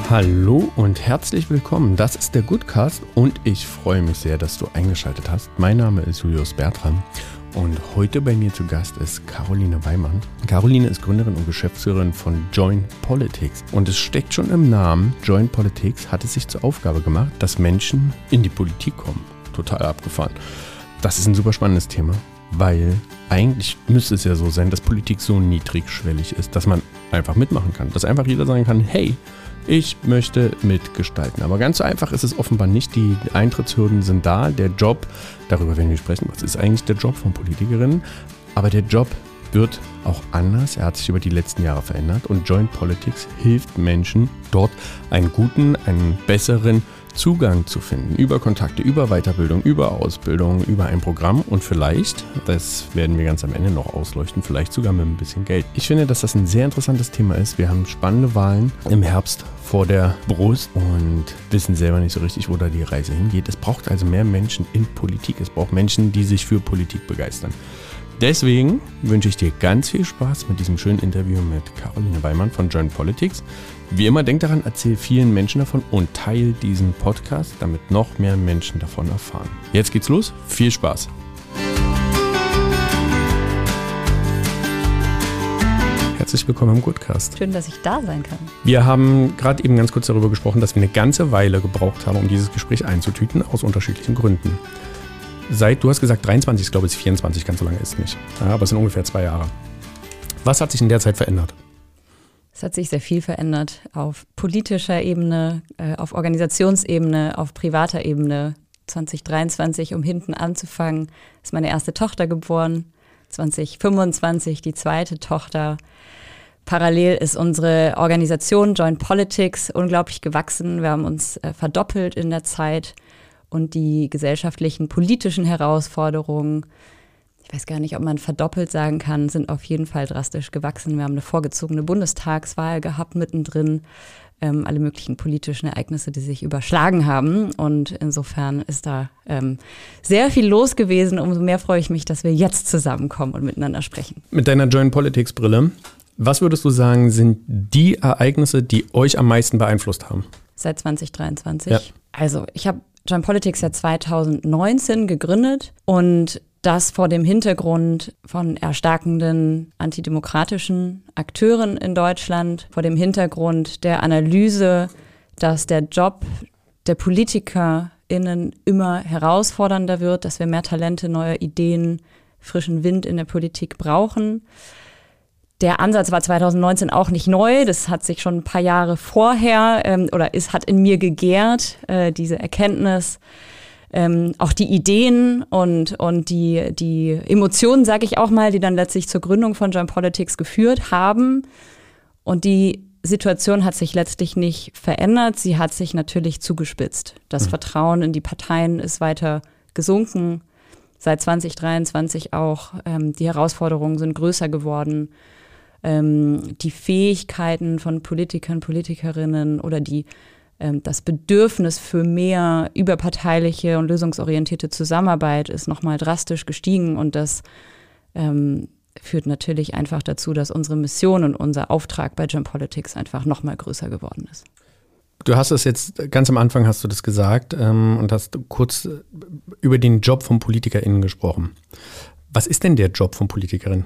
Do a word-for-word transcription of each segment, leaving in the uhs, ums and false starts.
Hallo und herzlich willkommen. Das ist der Goodcast und ich freue mich sehr, dass du eingeschaltet hast. Mein Name ist Julius Bertram und heute bei mir zu Gast ist Caroline Weimann. Caroline ist Gründerin und Geschäftsführerin von Join Politics und es steckt schon im Namen. Join Politics hat es sich zur Aufgabe gemacht, dass Menschen in die Politik kommen. Total abgefahren. Das ist ein super spannendes Thema, weil eigentlich müsste es ja so sein, dass Politik so niedrigschwellig ist, dass man einfach mitmachen kann. Dass einfach jeder sagen kann, hey, ich möchte mitgestalten. Aber ganz so einfach ist es offenbar nicht. Die Eintrittshürden sind da. Der Job, darüber werden wir sprechen, was ist eigentlich der Job von Politikerinnen? Aber der Job wird auch anders. Er hat sich über die letzten Jahre verändert. Und Join Politics hilft Menschen, dort einen guten, einen besseren Zugang zu finden. Über Kontakte, über Weiterbildung, über Ausbildung, über ein Programm und vielleicht, das werden wir ganz am Ende noch ausleuchten, vielleicht sogar mit ein bisschen Geld. Ich finde, dass das ein sehr interessantes Thema ist. Wir haben spannende Wahlen im Herbst vor der Brust und wissen selber nicht so richtig, wo da die Reise hingeht. Es braucht also mehr Menschen in Politik. Es braucht Menschen, die sich für Politik begeistern. Deswegen wünsche ich dir ganz viel Spaß mit diesem schönen Interview mit Caroline Weimann von Join Politics. Wie immer, denk daran, erzähl vielen Menschen davon und teile diesen Podcast, damit noch mehr Menschen davon erfahren. Jetzt geht's los. Viel Spaß. Herzlich willkommen im Goodcast. Schön, dass ich da sein kann. Wir haben gerade eben ganz kurz darüber gesprochen, dass wir eine ganze Weile gebraucht haben, um dieses Gespräch einzutüten, aus unterschiedlichen Gründen. Seit, du hast gesagt dreiundzwanzig, ich glaube es ist vierundzwanzig, ganz so lange ist es nicht. Ja, aber es sind ungefähr zwei Jahre. Was hat sich in der Zeit verändert? Es hat sich sehr viel verändert auf politischer Ebene, äh, auf Organisationsebene, auf privater Ebene. zwanzig dreiundzwanzig, um hinten anzufangen, ist meine erste Tochter geboren. zwanzig fünfundzwanzig die zweite Tochter. Parallel ist unsere Organisation Join Politics unglaublich gewachsen. Wir haben uns äh, verdoppelt in der Zeit. Und die gesellschaftlichen, politischen Herausforderungen, ich weiß gar nicht, ob man verdoppelt sagen kann, sind auf jeden Fall drastisch gewachsen. Wir haben eine vorgezogene Bundestagswahl gehabt mittendrin, ähm, alle möglichen politischen Ereignisse, die sich überschlagen haben. Und insofern ist da ähm, sehr viel los gewesen. Umso mehr freue ich mich, dass wir jetzt zusammenkommen und miteinander sprechen. Mit deiner Join Politics Brille, was würdest du sagen, sind die Ereignisse, die euch am meisten beeinflusst haben? Seit zwanzig dreiundzwanzig? Ja. Also ich habe Join Politics ja zwanzig neunzehn gegründet und das vor dem Hintergrund von erstarkenden antidemokratischen Akteuren in Deutschland, vor dem Hintergrund der Analyse, dass der Job der PolitikerInnen immer herausfordernder wird, dass wir mehr Talente, neue Ideen, frischen Wind in der Politik brauchen. Der Ansatz war zwanzig neunzehn auch nicht neu, das hat sich schon ein paar Jahre vorher ähm, oder ist, hat in mir gegärt, äh, diese Erkenntnis, ähm, auch die Ideen und, und die, die Emotionen, sage ich auch mal, die dann letztlich zur Gründung von Join Politics geführt haben. Und die Situation hat sich letztlich nicht verändert, sie hat sich natürlich zugespitzt. Das mhm. Vertrauen in die Parteien ist weiter gesunken, seit zwanzig dreiundzwanzig auch. Ähm, die Herausforderungen sind größer geworden. Ähm, die Fähigkeiten von Politikern, Politikerinnen oder die, ähm, das Bedürfnis für mehr überparteiliche und lösungsorientierte Zusammenarbeit ist nochmal drastisch gestiegen und das ähm, führt natürlich einfach dazu, dass unsere Mission und unser Auftrag bei Join Politics einfach nochmal größer geworden ist. Du hast es jetzt, ganz am Anfang hast du das gesagt ähm, und hast kurz über den Job von PolitikerInnen gesprochen. Was ist denn der Job von PolitikerInnen?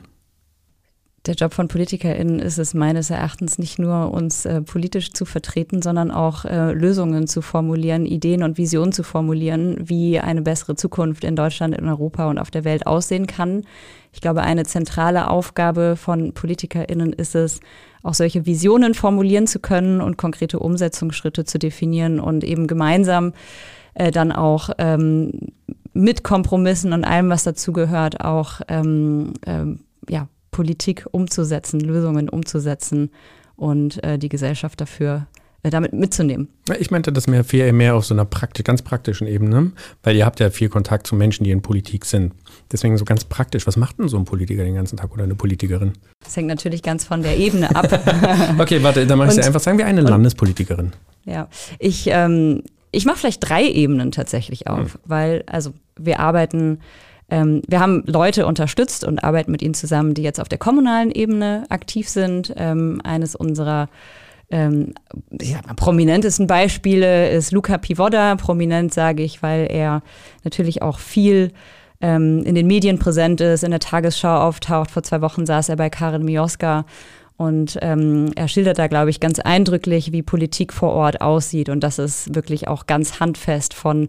Der Job von PolitikerInnen ist es meines Erachtens nicht nur, uns äh, politisch zu vertreten, sondern auch äh, Lösungen zu formulieren, Ideen und Visionen zu formulieren, wie eine bessere Zukunft in Deutschland, in Europa und auf der Welt aussehen kann. Ich glaube, eine zentrale Aufgabe von PolitikerInnen ist es, auch solche Visionen formulieren zu können und konkrete Umsetzungsschritte zu definieren und eben gemeinsam äh, dann auch ähm, mit Kompromissen und allem, was dazugehört, auch ähm, ähm, ja, Politik umzusetzen, Lösungen umzusetzen und äh, die Gesellschaft dafür äh, damit mitzunehmen. Ich meinte das mehr, viel mehr auf so einer praktisch, ganz praktischen Ebene, weil ihr habt ja viel Kontakt zu Menschen, die in Politik sind. Deswegen so ganz praktisch, was macht denn so ein Politiker den ganzen Tag oder eine Politikerin? Das hängt natürlich ganz von der Ebene ab. Okay, warte, dann mache ich es einfach, sagen wir eine und, Landespolitikerin. Ja, ich, ähm, ich mache vielleicht drei Ebenen tatsächlich auf, hm. weil also wir arbeiten Wir haben Leute unterstützt und arbeiten mit ihnen zusammen, die jetzt auf der kommunalen Ebene aktiv sind. Ähm, eines unserer ähm, ich sag mal, prominentesten Beispiele ist Luca Pivoda. Prominent sage ich, weil er natürlich auch viel ähm, in den Medien präsent ist, in der Tagesschau auftaucht. Vor zwei Wochen saß er bei Karin Mioska. Und ähm, er schildert da, glaube ich, ganz eindrücklich, wie Politik vor Ort aussieht. Und das ist wirklich auch ganz handfest von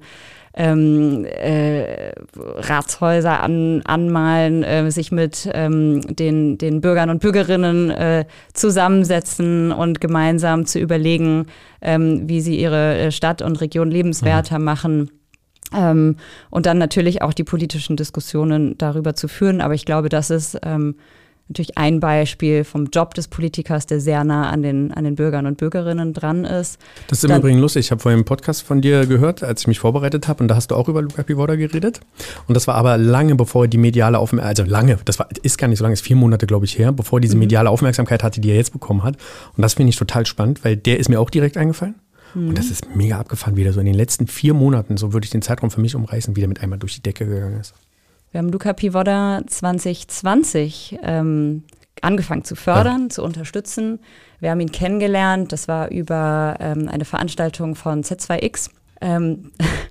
ähm, äh, Ratshäuser an, anmalen, äh, sich mit ähm, den, den Bürgern und Bürgerinnen äh, zusammensetzen und gemeinsam zu überlegen, ähm, wie sie ihre Stadt und Region lebenswerter mhm. machen. Ähm, und dann natürlich auch die politischen Diskussionen darüber zu führen. Aber ich glaube, das ist ähm, natürlich ein Beispiel vom Job des Politikers, der sehr nah an den, an den Bürgern und Bürgerinnen dran ist. Das ist im Dann, Übrigen lustig. Ich habe vorhin einen Podcast von dir gehört, als ich mich vorbereitet habe. Und da hast du auch über Luca Pivoda geredet. Und das war aber lange bevor die mediale Aufmerksamkeit, also lange, das war, ist gar nicht so lange, ist vier Monate, glaube ich, her, bevor diese mediale Aufmerksamkeit hatte, die er jetzt bekommen hat. Und das finde ich total spannend, weil der ist mir auch direkt eingefallen. Mhm. Und das ist mega abgefahren, wie der so in den letzten vier Monaten, so würde ich den Zeitraum für mich umreißen, wie der mit einmal durch die Decke gegangen ist. Wir haben Luca Pivoda zwanzig zwanzig ähm, angefangen zu fördern, ja. zu unterstützen. Wir haben ihn kennengelernt, das war über ähm, eine Veranstaltung von Z zwei X, ähm,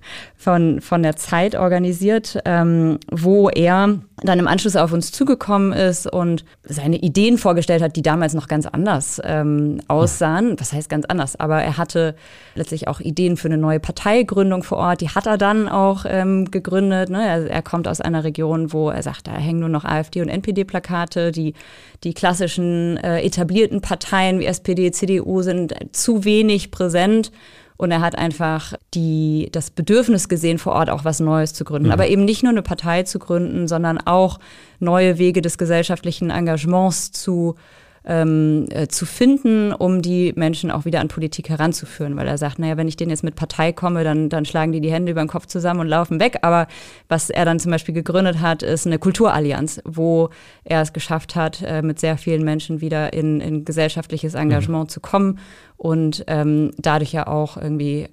von, von der Zeit organisiert, ähm, wo er dann im Anschluss auf uns zugekommen ist und seine Ideen vorgestellt hat, die damals noch ganz anders ähm, aussahen. Was heißt ganz anders? Aber er hatte letztlich auch Ideen für eine neue Parteigründung vor Ort. Die hat er dann auch ähm, gegründet. Ne? Er, er kommt aus einer Region, wo er sagt, da hängen nur noch AfD und N P D-Plakate. Die, die klassischen äh, etablierten Parteien wie S P D, C D U sind zu wenig präsent. Und er hat einfach die, das Bedürfnis gesehen, vor Ort auch was Neues zu gründen. Mhm. Aber eben nicht nur eine Partei zu gründen, sondern auch neue Wege des gesellschaftlichen Engagements zu, ähm, äh, zu finden, um die Menschen auch wieder an Politik heranzuführen. Weil er sagt, naja, wenn ich denen jetzt mit Partei komme, dann, dann schlagen die die Hände über den Kopf zusammen und laufen weg. Aber was er dann zum Beispiel gegründet hat, ist eine Kulturallianz, wo er es geschafft hat, äh, mit sehr vielen Menschen wieder in, in gesellschaftliches Engagement mhm. zu kommen. Und ähm, dadurch ja auch irgendwie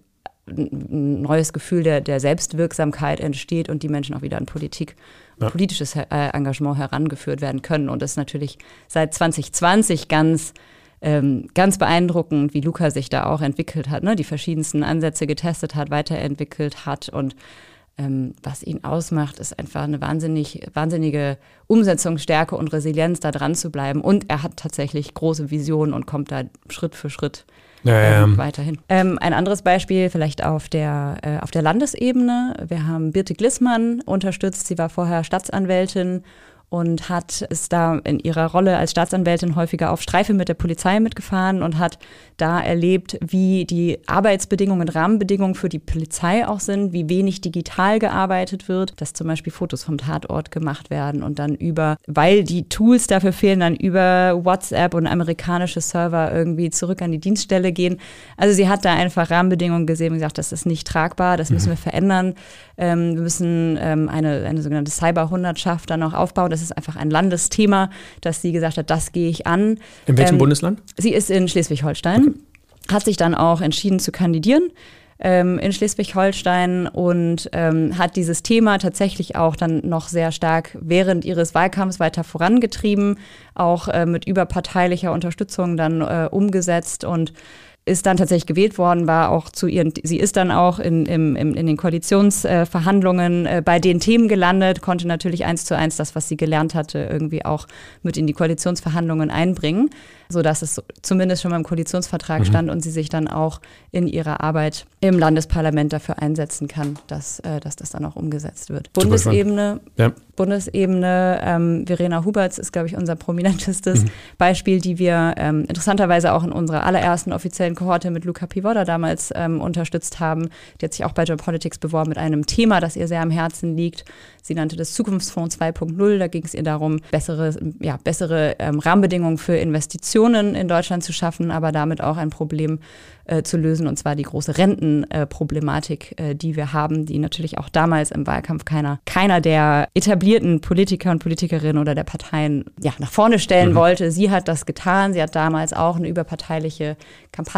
ein neues Gefühl der, der Selbstwirksamkeit entsteht und die Menschen auch wieder an Politik, ja. politisches äh, Engagement herangeführt werden können. Und das ist natürlich seit zwanzig zwanzig ganz, ähm, ganz beeindruckend, wie Luca sich da auch entwickelt hat, ne? Die verschiedensten Ansätze getestet hat, weiterentwickelt hat. Und ähm, was ihn ausmacht, ist einfach eine wahnsinnig, wahnsinnige Umsetzungsstärke und Resilienz, da dran zu bleiben. Und er hat tatsächlich große Visionen und kommt da Schritt für Schritt Ja, ja. Ähm, weiterhin. Ähm, ein anderes Beispiel vielleicht auf der, äh, auf der Landesebene. Wir haben Birte Glissmann unterstützt. Sie war vorher Staatsanwältin und hat ist da in ihrer Rolle als Staatsanwältin häufiger auf Streife mit der Polizei mitgefahren und hat da erlebt, wie die Arbeitsbedingungen und Rahmenbedingungen für die Polizei auch sind, wie wenig digital gearbeitet wird, dass zum Beispiel Fotos vom Tatort gemacht werden und dann über, weil die Tools dafür fehlen, dann über WhatsApp und amerikanische Server irgendwie zurück an die Dienststelle gehen. Also sie hat da einfach Rahmenbedingungen gesehen und gesagt, das ist nicht tragbar, das müssen wir verändern. Ähm, wir müssen ähm, eine, eine sogenannte Cyber-Hundertschaft dann auch aufbauen. Das ist einfach ein Landesthema, dass sie gesagt hat, das gehe ich an. In welchem ähm, Bundesland? Sie ist in Schleswig-Holstein, okay. Hat sich dann auch entschieden zu kandidieren ähm, in Schleswig-Holstein und ähm, hat dieses Thema tatsächlich auch dann noch sehr stark während ihres Wahlkampfs weiter vorangetrieben, auch äh, mit überparteilicher Unterstützung dann äh, umgesetzt und ist dann tatsächlich gewählt worden, war auch zu ihren, sie ist dann auch in, im, in den Koalitionsverhandlungen äh, bei den Themen gelandet, konnte natürlich eins zu eins das, was sie gelernt hatte, irgendwie auch mit in die Koalitionsverhandlungen einbringen, sodass es zumindest schon mal im Koalitionsvertrag mhm. stand und sie sich dann auch in ihrer Arbeit im Landesparlament dafür einsetzen kann, dass, äh, dass das dann auch umgesetzt wird. Bundesebene, ja. Bundesebene, ähm, Verena Huberts ist, glaube ich, unser prominentestes mhm. Beispiel, die wir ähm, interessanterweise auch in unserer allerersten offiziellen Kohorte mit Luca Pivoda damals ähm, unterstützt haben. Die hat sich auch bei Joint Politics beworben mit einem Thema, das ihr sehr am Herzen liegt. Sie nannte das Zukunftsfonds zwei Punkt null. Da ging es ihr darum, bessere, ja, bessere ähm, Rahmenbedingungen für Investitionen in Deutschland zu schaffen, aber damit auch ein Problem äh, zu lösen, und zwar die große Rentenproblematik, äh, die wir haben, die natürlich auch damals im Wahlkampf keiner, keiner der etablierten Politiker und Politikerinnen oder der Parteien ja, nach vorne stellen mhm. wollte. Sie hat das getan. Sie hat damals auch eine überparteiliche Kampagne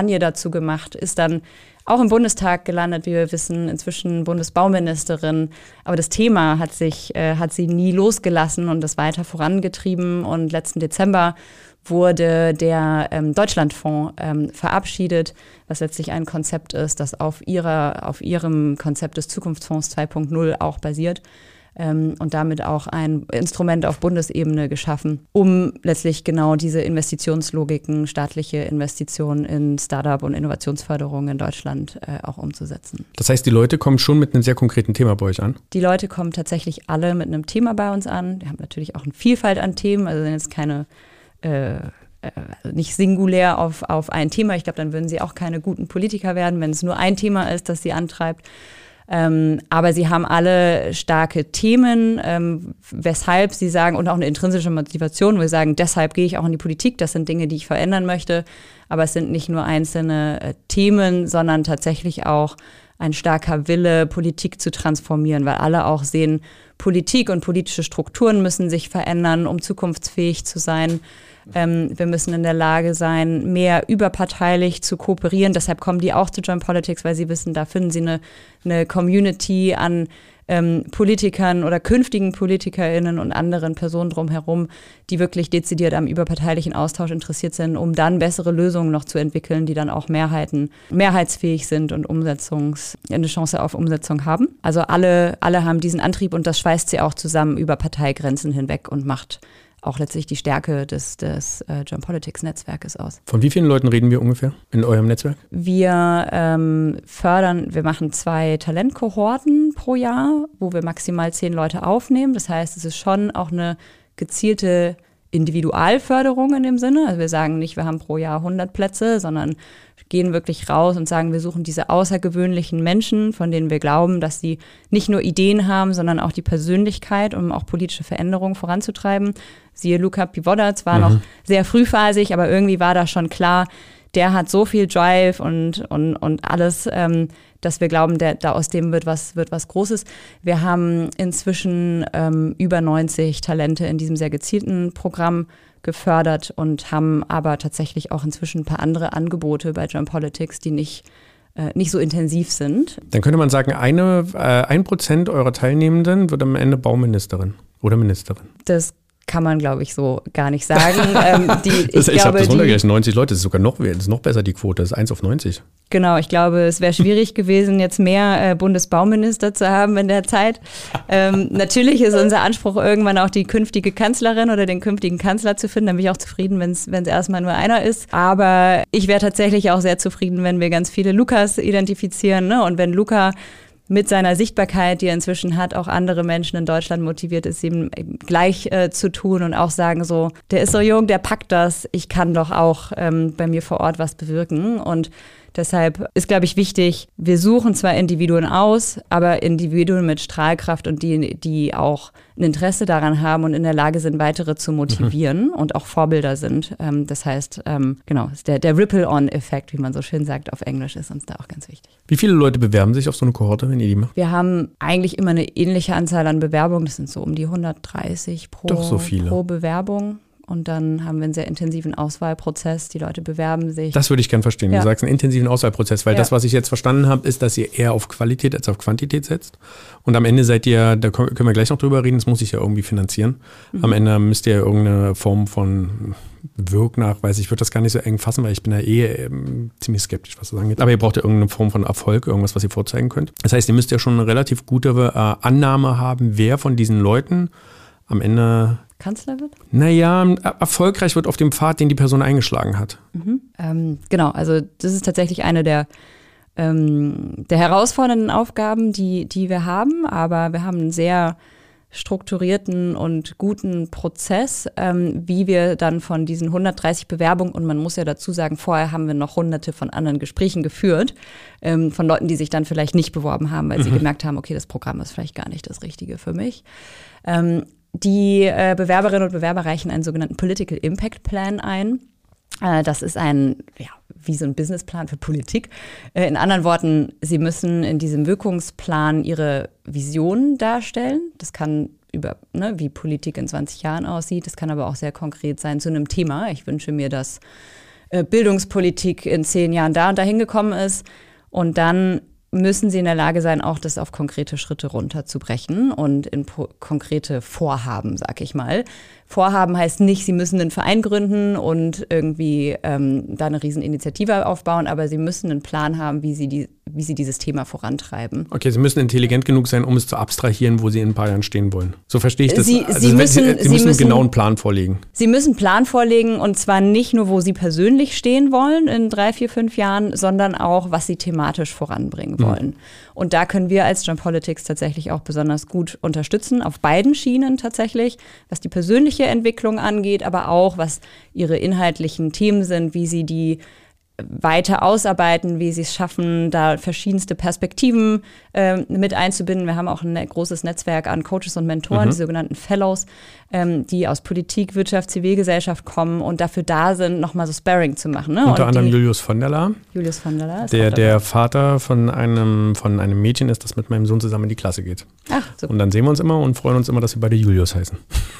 Kampagne dazu gemacht, ist dann auch im Bundestag gelandet, wie wir wissen, inzwischen Bundesbauministerin. Aber das Thema hat sich, äh, hat sie nie losgelassen und das weiter vorangetrieben. Und letzten Dezember wurde der ähm, Deutschlandfonds ähm, verabschiedet, was letztlich ein Konzept ist, das auf ihrer, auf ihrem Konzept des Zukunftsfonds zwei Punkt null auch basiert. Ähm, und damit auch ein Instrument auf Bundesebene geschaffen, um letztlich genau diese Investitionslogiken, staatliche Investitionen in Startup- und Innovationsförderung in Deutschland äh, auch umzusetzen. Das heißt, die Leute kommen schon mit einem sehr konkreten Thema bei euch an? Die Leute kommen tatsächlich alle mit einem Thema bei uns an. Wir haben natürlich auch eine Vielfalt an Themen, also sind jetzt keine äh, nicht singulär auf, auf ein Thema. Ich glaube, dann würden sie auch keine guten Politiker werden, wenn es nur ein Thema ist, das sie antreibt. Ähm, aber sie haben alle starke Themen, ähm, weshalb sie sagen, und auch eine intrinsische Motivation, wo sie sagen, deshalb gehe ich auch in die Politik, das sind Dinge, die ich verändern möchte. Aber es sind nicht nur einzelne äh, Themen, sondern tatsächlich auch ein starker Wille, Politik zu transformieren, weil alle auch sehen, Politik und politische Strukturen müssen sich verändern, um zukunftsfähig zu sein. Ähm, wir müssen in der Lage sein, mehr überparteilich zu kooperieren. Deshalb kommen die auch zu Join Politics, weil sie wissen, da finden sie eine, eine Community an ähm, Politikern oder künftigen PolitikerInnen und anderen Personen drumherum, die wirklich dezidiert am überparteilichen Austausch interessiert sind, um dann bessere Lösungen noch zu entwickeln, die dann auch Mehrheiten, mehrheitsfähig sind und Umsetzungs, eine Chance auf Umsetzung haben. Also alle, alle haben diesen Antrieb und das schweißt sie auch zusammen über Parteigrenzen hinweg und macht auch letztlich die Stärke des, des äh, Join Politics Netzwerkes aus. Von wie vielen Leuten reden wir ungefähr in eurem Netzwerk? Wir ähm, fördern, wir machen zwei Talentkohorten pro Jahr, wo wir maximal zehn Leute aufnehmen. Das heißt, es ist schon auch eine gezielte Individualförderung in dem Sinne. Also wir sagen nicht, wir haben pro Jahr hundert Plätze, sondern gehen wirklich raus und sagen, wir suchen diese außergewöhnlichen Menschen, von denen wir glauben, dass sie nicht nur Ideen haben, sondern auch die Persönlichkeit, um auch politische Veränderungen voranzutreiben. Siehe Luka Pivoda, zwar mhm. noch sehr frühphasig, aber irgendwie war da schon klar, der hat so viel Drive und, und, und alles, ähm, dass wir glauben, der, da aus dem wird was, wird was Großes. Wir haben inzwischen ähm, über neunzig Talente in diesem sehr gezielten Programm gefördert und haben aber tatsächlich auch inzwischen ein paar andere Angebote bei Join Politics, die nicht, äh, nicht so intensiv sind. Dann könnte man sagen, eine, äh, ein Prozent eurer Teilnehmenden wird am Ende Bauministerin oder Ministerin. Das kann man, glaube ich, so gar nicht sagen. ähm, die, das, ich ich habe das runtergerechnet, die, neunzig Leute, das ist sogar noch, das ist noch besser die Quote, das ist eins auf neunzig. Genau, ich glaube, es wäre schwierig gewesen, jetzt mehr äh, Bundesbauminister zu haben in der Zeit. Ähm, natürlich ist unser Anspruch, irgendwann auch die künftige Kanzlerin oder den künftigen Kanzler zu finden. Da bin ich auch zufrieden, wenn es erstmal nur einer ist. Aber ich wäre tatsächlich auch sehr zufrieden, wenn wir ganz viele Lukas identifizieren, ne? Und wenn Luka mit seiner Sichtbarkeit, die er inzwischen hat, auch andere Menschen in Deutschland motiviert ist, ihm gleich äh, zu tun und auch sagen so, der ist so jung, der packt das, ich kann doch auch ähm, bei mir vor Ort was bewirken. Und deshalb ist, glaube ich, wichtig, wir suchen zwar Individuen aus, aber Individuen mit Strahlkraft und die, die auch ein Interesse daran haben und in der Lage sind, weitere zu motivieren mhm. und auch Vorbilder sind. Ähm, das heißt, ähm, genau, der, der Ripple-on-Effekt, wie man so schön sagt auf Englisch, ist uns da auch ganz wichtig. Wie viele Leute bewerben sich auf so eine Kohorte, wenn ihr die macht? Wir haben eigentlich immer eine ähnliche Anzahl an Bewerbungen. Das sind so um die hundertdreißig pro, Doch so viele. pro Bewerbung. Und dann haben wir einen sehr intensiven Auswahlprozess. Die Leute bewerben sich. Das würde ich gerne verstehen. Ja. Du sagst einen intensiven Auswahlprozess, weil ja. das, was ich jetzt verstanden habe, ist, dass ihr eher auf Qualität als auf Quantität setzt. Und am Ende seid ihr, da können wir gleich noch drüber reden, das muss sich ja irgendwie finanzieren. Mhm. Am Ende müsst ihr irgendeine Form von Wirknachweis, ich würde das gar nicht so eng fassen, weil ich bin da eh ähm, ziemlich skeptisch, was das angeht. Aber ihr braucht ja irgendeine Form von Erfolg, irgendwas, was ihr vorzeigen könnt. Das heißt, ihr müsst ja schon eine relativ gute äh, Annahme haben, wer von diesen Leuten am Ende Kanzler wird? Naja, erfolgreich wird auf dem Pfad, den die Person eingeschlagen hat. Mhm. Ähm, genau, also das ist tatsächlich eine der, ähm, der herausfordernden Aufgaben, die, die wir haben. Aber wir haben einen sehr strukturierten und guten Prozess, ähm, wie wir dann von diesen hundertdreißig Bewerbungen, und man muss ja dazu sagen, vorher haben wir noch hunderte von anderen Gesprächen geführt, ähm, von Leuten, die sich dann vielleicht nicht beworben haben, weil mhm. sie gemerkt haben, okay, das Programm ist vielleicht gar nicht das Richtige für mich. Ähm, Die äh, Bewerberinnen und Bewerber reichen einen sogenannten Political Impact Plan ein. Äh, das ist ein, ja, wie so ein Businessplan für Politik. Äh, in anderen Worten, sie müssen in diesem Wirkungsplan ihre Vision darstellen. Das kann über, ne, wie Politik in zwanzig Jahren aussieht. Das kann aber auch sehr konkret sein zu einem Thema. Ich wünsche mir, dass äh, Bildungspolitik in zehn Jahren da und dahin gekommen ist. Und dann müssen sie in der Lage sein, auch das auf konkrete Schritte runterzubrechen und in po- konkrete Vorhaben, sag ich mal. Vorhaben heißt nicht, sie müssen einen Verein gründen und irgendwie ähm, da eine Rieseninitiative aufbauen, aber sie müssen einen Plan haben, wie sie, die, wie sie dieses Thema vorantreiben. Okay, sie müssen intelligent genug sein, um es zu abstrahieren, wo sie in ein paar Jahren stehen wollen. So verstehe ich das. Sie, also sie, müssen, sie, sie, sie müssen müssen einen genauen Plan vorlegen. Sie müssen einen Plan vorlegen und zwar nicht nur, wo sie persönlich stehen wollen in drei, vier, fünf Jahren, sondern auch, was sie thematisch voranbringen wollen. Mhm. Und da können wir als Jump Politics tatsächlich auch besonders gut unterstützen, auf beiden Schienen tatsächlich, was die persönliche Entwicklung angeht, aber auch, was ihre inhaltlichen Themen sind, wie sie die weiter ausarbeiten, wie sie es schaffen, da verschiedenste Perspektiven äh, mit einzubinden. Wir haben auch ein großes Netzwerk an Coaches und Mentoren, mhm. die sogenannten Fellows, ähm, die aus Politik, Wirtschaft, Zivilgesellschaft kommen und dafür da sind, nochmal so Sparring zu machen. Ne? Unter und anderem die, Julius von der Laar. Julius von der Laar ist der, auch der Vater von einem, von einem Mädchen ist, das mit meinem Sohn zusammen in die Klasse geht. Ach, super. Und dann sehen wir uns immer und freuen uns immer, dass wir beide Julius heißen.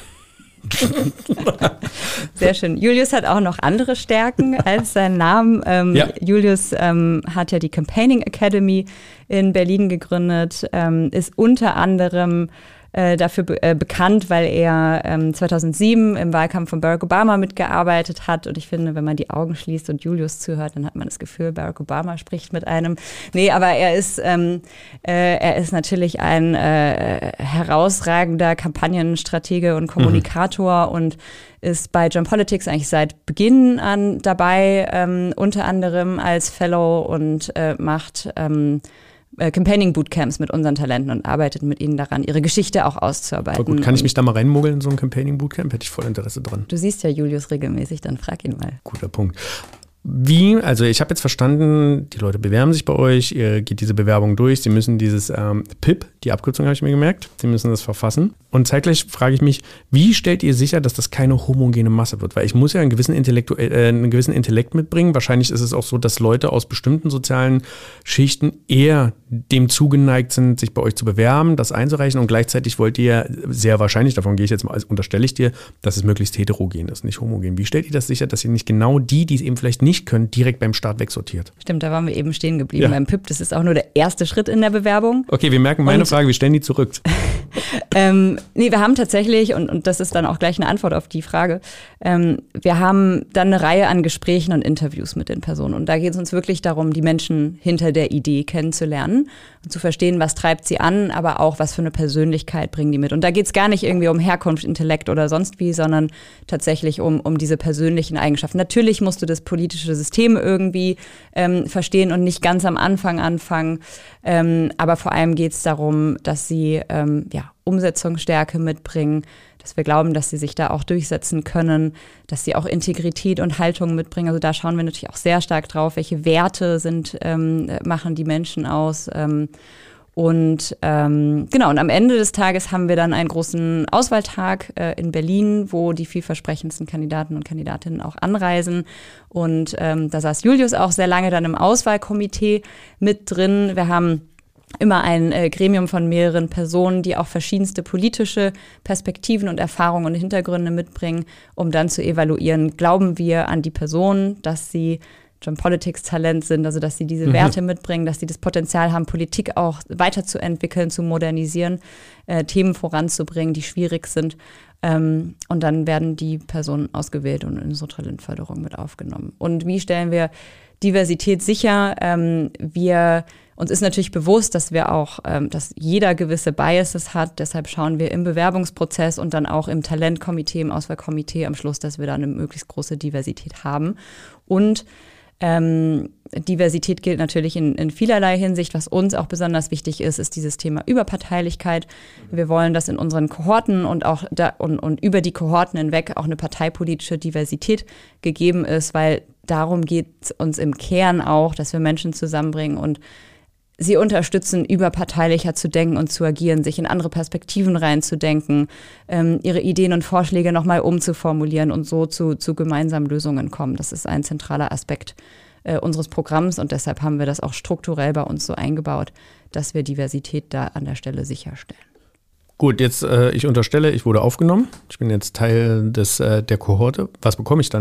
Sehr schön. Julius hat auch noch andere Stärken als sein Name. Ähm, ja. Julius ähm, hat ja die Campaigning Academy in Berlin gegründet, ähm, ist unter anderem äh, dafür be- äh, bekannt, weil er ähm, zweitausendsieben im Wahlkampf von Barack Obama mitgearbeitet hat. Und ich finde, wenn man die Augen schließt und Julius zuhört, dann hat man das Gefühl, Barack Obama spricht mit einem. Nee, aber er ist, ähm, äh, er ist natürlich ein äh, herausragender Kampagnenstratege und Kommunikator mhm. und ist bei Jump Politics eigentlich seit Beginn an dabei, ähm, unter anderem als Fellow und äh, macht ähm, Campaigning Bootcamps mit unseren Talenten und arbeitet mit ihnen daran, ihre Geschichte auch auszuarbeiten. Voll gut. Kann ich mich da mal reinmogeln in so ein Campaigning Bootcamp? Hätte ich voll Interesse dran. Du siehst ja Julius regelmäßig, dann frag ihn mal. Guter Punkt. Wie, also ich habe jetzt verstanden, die Leute bewerben sich bei euch, ihr geht diese Bewerbung durch, sie müssen dieses ähm, P I P, die Abkürzung habe ich mir gemerkt, sie müssen das verfassen. Und zeitgleich frage ich mich, wie stellt ihr sicher, dass das keine homogene Masse wird? Weil ich muss ja einen gewissen, Intellektu- äh, einen gewissen Intellekt mitbringen. Wahrscheinlich ist es auch so, dass Leute aus bestimmten sozialen Schichten eher dem zugeneigt sind, sich bei euch zu bewerben, das einzureichen. Und gleichzeitig wollt ihr sehr wahrscheinlich, davon gehe ich jetzt mal, also unterstelle ich dir, dass es möglichst heterogen ist, nicht homogen. Wie stellt ihr das sicher, dass ihr nicht genau die, die es eben vielleicht nicht können, direkt beim Start wegsortiert? Stimmt, da waren wir eben stehen geblieben ja. beim P I P. Das ist auch nur der erste Schritt in der Bewerbung. Okay, wir merken meine und, Frage, wir stellen die zurück. ähm, nee, wir haben tatsächlich, und, und das ist dann auch gleich eine Antwort auf die Frage, ähm, wir haben dann eine Reihe an Gesprächen und Interviews mit den Personen. Und da geht es uns wirklich darum, die Menschen hinter der Idee kennenzulernen und zu verstehen, was treibt sie an, aber auch, was für eine Persönlichkeit bringen die mit. Und da geht es gar nicht irgendwie um Herkunft, Intellekt oder sonst wie, sondern tatsächlich um, um diese persönlichen Eigenschaften. Natürlich musst du das politische System irgendwie ähm, verstehen und nicht ganz am Anfang anfangen. Ähm, aber vor allem geht es darum, dass sie ähm, ja, Umsetzungsstärke mitbringen, dass wir glauben, dass sie sich da auch durchsetzen können, dass sie auch Integrität und Haltung mitbringen. Also da schauen wir natürlich auch sehr stark drauf, welche Werte sind, ähm, machen die Menschen aus. Ähm, und ähm, genau, und am Ende des Tages haben wir dann einen großen Auswahltag äh, in Berlin, wo die vielversprechendsten Kandidaten und Kandidatinnen auch anreisen. Und ähm, da saß Julius auch sehr lange dann im Auswahlkomitee mit drin. Wir haben immer ein äh, Gremium von mehreren Personen, die auch verschiedenste politische Perspektiven und Erfahrungen und Hintergründe mitbringen, um dann zu evaluieren, glauben wir an die Person, dass sie Jump Politics Talent sind, also dass sie diese mhm. Werte mitbringen, dass sie das Potenzial haben, Politik auch weiterzuentwickeln, zu modernisieren, äh, Themen voranzubringen, die schwierig sind. Ähm, und dann werden die Personen ausgewählt und in unsere Talentförderung mit aufgenommen. Und wie stellen wir Diversität sicher? Ähm, wir Uns ist natürlich bewusst, dass wir auch, ähm, dass jeder gewisse Biases hat. Deshalb schauen wir im Bewerbungsprozess und dann auch im Talentkomitee, im Auswahlkomitee am Schluss, dass wir da eine möglichst große Diversität haben. Und ähm, Diversität gilt natürlich in, in vielerlei Hinsicht. Was uns auch besonders wichtig ist, ist dieses Thema Überparteilichkeit. Wir wollen, dass in unseren Kohorten und auch da, und, und über die Kohorten hinweg auch eine parteipolitische Diversität gegeben ist, weil darum geht es uns im Kern auch, dass wir Menschen zusammenbringen und sie unterstützen, überparteilicher zu denken und zu agieren, sich in andere Perspektiven reinzudenken, ähm, ihre Ideen und Vorschläge nochmal umzuformulieren und so zu, zu gemeinsamen Lösungen kommen. Das ist ein zentraler Aspekt äh, unseres Programms und deshalb haben wir das auch strukturell bei uns so eingebaut, dass wir Diversität da an der Stelle sicherstellen. Gut, jetzt äh, ich unterstelle, ich wurde aufgenommen. Ich bin jetzt Teil des, äh, der Kohorte. Was bekomme ich dann?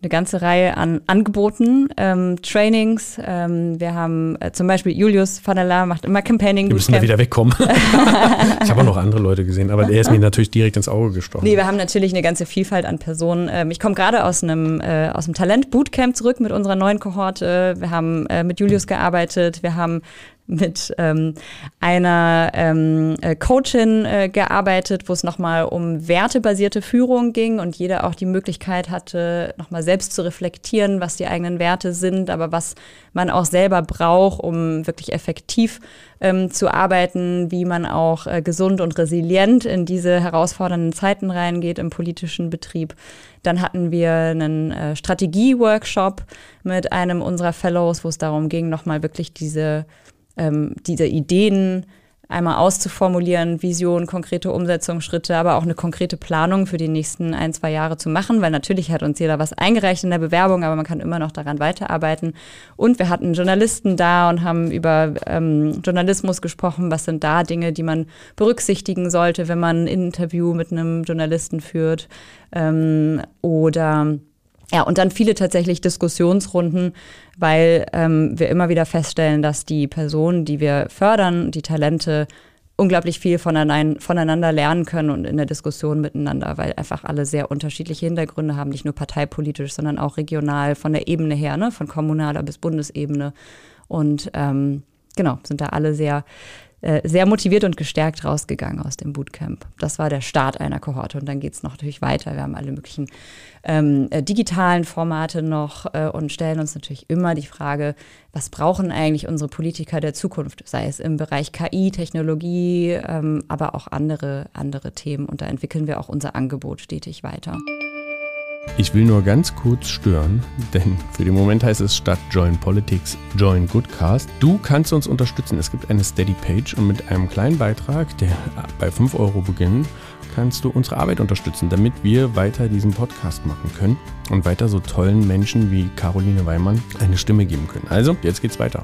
eine ganze Reihe an Angeboten, ähm, Trainings. Ähm, wir haben äh, zum Beispiel Julius von der Laar macht immer Campaigning. Wir müssen da wieder wegkommen. Ich habe auch noch andere Leute gesehen, aber der ist mir natürlich direkt ins Auge gestochen. Nee, wir haben natürlich eine ganze Vielfalt an Personen. Ähm, ich komme gerade aus einem äh, aus dem Talent-Bootcamp zurück mit unserer neuen Kohorte. Wir haben äh, mit Julius gearbeitet. Wir haben mit ähm, einer ähm, Coachin äh, gearbeitet, wo es nochmal um wertebasierte Führung ging und jeder auch die Möglichkeit hatte, nochmal selbst zu reflektieren, was die eigenen Werte sind, aber was man auch selber braucht, um wirklich effektiv ähm, zu arbeiten, wie man auch äh, gesund und resilient in diese herausfordernden Zeiten reingeht im politischen Betrieb. Dann hatten wir einen äh, Strategie-Workshop mit einem unserer Fellows, wo es darum ging, nochmal wirklich diese Ähm, diese Ideen einmal auszuformulieren, Vision, konkrete Umsetzungsschritte, aber auch eine konkrete Planung für die nächsten ein, zwei Jahre zu machen, weil natürlich hat uns jeder was eingereicht in der Bewerbung, aber man kann immer noch daran weiterarbeiten. Und wir hatten Journalisten da und haben über ähm, Journalismus gesprochen. Was sind da Dinge, die man berücksichtigen sollte, wenn man ein Interview mit einem Journalisten führt? Ähm, oder Ja, und dann viele tatsächlich Diskussionsrunden, weil ähm, wir immer wieder feststellen, dass die Personen, die wir fördern, die Talente, unglaublich viel voneinander, voneinander lernen können und in der Diskussion miteinander, weil einfach alle sehr unterschiedliche Hintergründe haben, nicht nur parteipolitisch, sondern auch regional von der Ebene her, ne, von kommunaler bis Bundesebene. Und ähm, genau, sind da alle sehr sehr motiviert und gestärkt rausgegangen aus dem Bootcamp. Das war der Start einer Kohorte und dann geht es noch natürlich weiter. Wir haben alle möglichen ähm, äh, digitalen Formate noch äh, und stellen uns natürlich immer die Frage, was brauchen eigentlich unsere Politiker der Zukunft, sei es im Bereich K I, Technologie, ähm, aber auch andere, andere Themen und da entwickeln wir auch unser Angebot stetig weiter. Ich will nur ganz kurz stören, denn für den Moment heißt es statt Join Politics, Join Goodcast. Du kannst uns unterstützen. Es gibt eine Steady-Page und mit einem kleinen Beitrag, der bei fünf Euro beginnt, kannst du unsere Arbeit unterstützen, damit wir weiter diesen Podcast machen können und weiter so tollen Menschen wie Caroline Weimann eine Stimme geben können. Also, jetzt geht's weiter.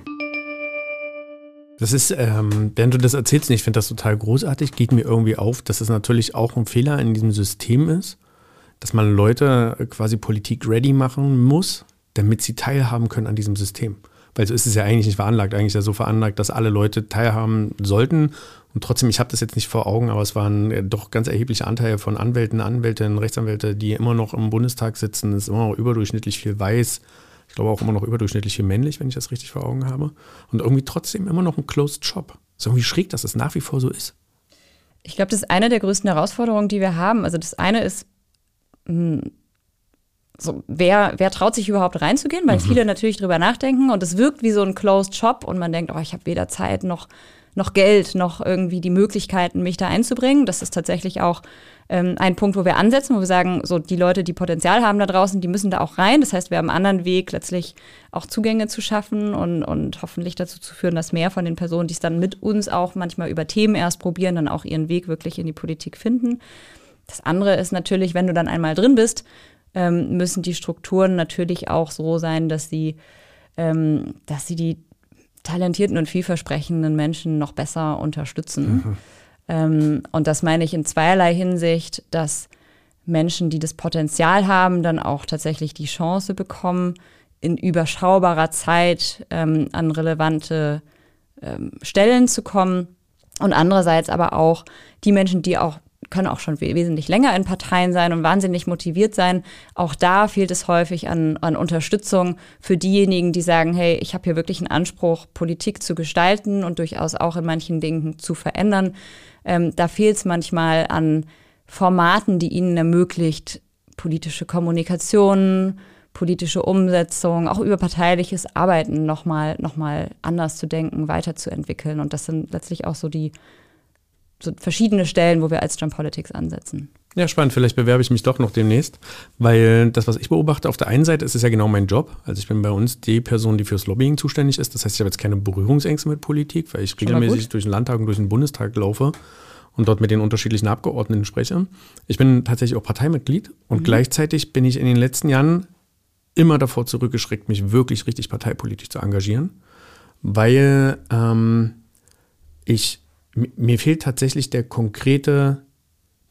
Das ist, ähm, während du das erzählst, und ich finde das total großartig, geht mir irgendwie auf, dass es natürlich auch ein Fehler in diesem System ist, dass man Leute quasi Politik ready machen muss, damit sie teilhaben können an diesem System. Weil so ist es ja eigentlich nicht veranlagt. Eigentlich ist ja so veranlagt, dass alle Leute teilhaben sollten. Und trotzdem, ich habe das jetzt nicht vor Augen, aber es waren doch ganz erhebliche Anteile von Anwälten, Anwältinnen, Rechtsanwälte, die immer noch im Bundestag sitzen. Es ist immer noch überdurchschnittlich viel weiß. Ich glaube auch immer noch überdurchschnittlich viel männlich, wenn ich das richtig vor Augen habe. Und irgendwie trotzdem immer noch ein Closed Shop. Es ist irgendwie schräg, dass es nach wie vor so ist. Ich glaube, das ist eine der größten Herausforderungen, die wir haben. Also das eine ist, So, wer, wer traut sich überhaupt reinzugehen, weil mhm. viele natürlich drüber nachdenken und es wirkt wie so ein Closed Shop und man denkt, oh, ich habe weder Zeit noch, noch Geld, noch irgendwie die Möglichkeiten, mich da einzubringen. Das ist tatsächlich auch ähm, ein Punkt, wo wir ansetzen, wo wir sagen, so die Leute, die Potenzial haben da draußen, die müssen da auch rein. Das heißt, wir haben einen anderen Weg, letztlich auch Zugänge zu schaffen und, und hoffentlich dazu zu führen, dass mehr von den Personen, die es dann mit uns auch manchmal über Themen erst probieren, dann auch ihren Weg wirklich in die Politik finden. Das andere ist natürlich, wenn du dann einmal drin bist, ähm, müssen die Strukturen natürlich auch so sein, dass sie, ähm, dass sie die talentierten und vielversprechenden Menschen noch besser unterstützen. Mhm. Ähm, und das meine ich in zweierlei Hinsicht, dass Menschen, die das Potenzial haben, dann auch tatsächlich die Chance bekommen, in überschaubarer Zeit ähm, an relevante ähm, Stellen zu kommen. Und andererseits aber auch die Menschen, die auch können auch schon wesentlich länger in Parteien sein und wahnsinnig motiviert sein. Auch da fehlt es häufig an, an Unterstützung für diejenigen, die sagen, hey, ich habe hier wirklich einen Anspruch, Politik zu gestalten und durchaus auch in manchen Dingen zu verändern. Ähm, da fehlt es manchmal an Formaten, die ihnen ermöglicht, politische Kommunikation, politische Umsetzung, auch überparteiliches Arbeiten nochmal noch mal anders zu denken, weiterzuentwickeln. Und das sind letztlich auch so die so verschiedene Stellen, wo wir als Jump Politics ansetzen. Ja, spannend. Vielleicht bewerbe ich mich doch noch demnächst, weil das, was ich beobachte, auf der einen Seite ist es ja genau mein Job. Also ich bin bei uns die Person, die fürs Lobbying zuständig ist. Das heißt, ich habe jetzt keine Berührungsängste mit Politik, weil ich regelmäßig durch den Landtag und durch den Bundestag laufe und dort mit den unterschiedlichen Abgeordneten spreche. Ich bin tatsächlich auch Parteimitglied und mhm. gleichzeitig bin ich in den letzten Jahren immer davor zurückgeschreckt, mich wirklich richtig parteipolitisch zu engagieren, weil ähm, ich mir fehlt tatsächlich der konkrete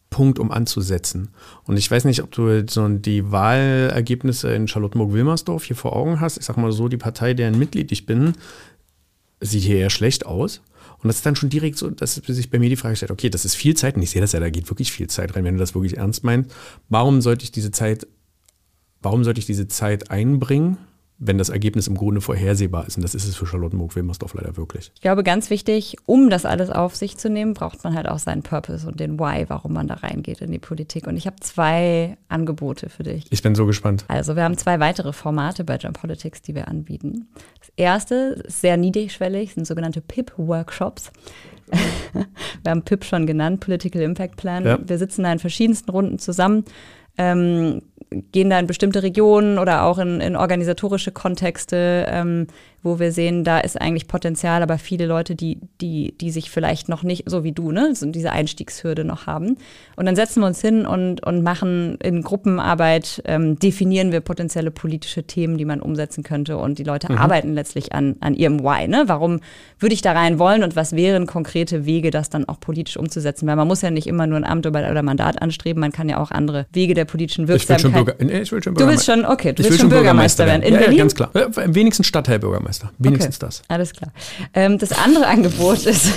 Punkt, um anzusetzen. Und ich weiß nicht, ob du so die Wahlergebnisse in Charlottenburg-Wilmersdorf hier vor Augen hast. Ich sag mal so, die Partei, deren Mitglied ich bin, sieht hier eher schlecht aus. Und das ist dann schon direkt so, dass sich bei mir die Frage stellt, okay, das ist viel Zeit, und ich sehe das ja, da geht wirklich viel Zeit rein, wenn du das wirklich ernst meinst. Warum sollte ich diese Zeit, warum sollte ich diese Zeit einbringen, wenn das Ergebnis im Grunde vorhersehbar ist? Und das ist es für Charlottenburg-Wilmersdorf leider wirklich. Ich glaube, ganz wichtig, um das alles auf sich zu nehmen, braucht man halt auch seinen Purpose und den Why, warum man da reingeht in die Politik. Und ich habe zwei Angebote für dich. Ich bin so gespannt. Also wir haben zwei weitere Formate bei Jump Politics, die wir anbieten. Das erste ist sehr niedrigschwellig, sind sogenannte P I P-Workshops. Wir haben P I P schon genannt, Political Impact Plan. Ja. Wir sitzen da in verschiedensten Runden zusammen, ähm, gehen da in bestimmte Regionen oder auch in, in organisatorische Kontexte, ähm, wo wir sehen, da ist eigentlich Potenzial, aber viele Leute, die, die, die sich vielleicht noch nicht, so wie du, ne, so diese Einstiegshürde noch haben. Und dann setzen wir uns hin und, und machen in Gruppenarbeit, ähm, definieren wir potenzielle politische Themen, die man umsetzen könnte. Und die Leute mhm. arbeiten letztlich an, an ihrem Why. Ne? Warum würde ich da rein wollen und was wären konkrete Wege, das dann auch politisch umzusetzen? Weil man muss ja nicht immer nur ein Amt oder, oder Mandat anstreben, man kann ja auch andere Wege der politischen Wirksamkeit. Ich will schon Bürger, nee, ich will schon Bürgermeister. Du willst schon, okay, du willst schon Bürgermeister, Bürgermeister werden. In ja, Berlin? Ja, ganz klar. Am wenigsten Stadtteilbürgermeister. Wenigstens okay, das. Alles klar. Ähm, das andere Angebot ist.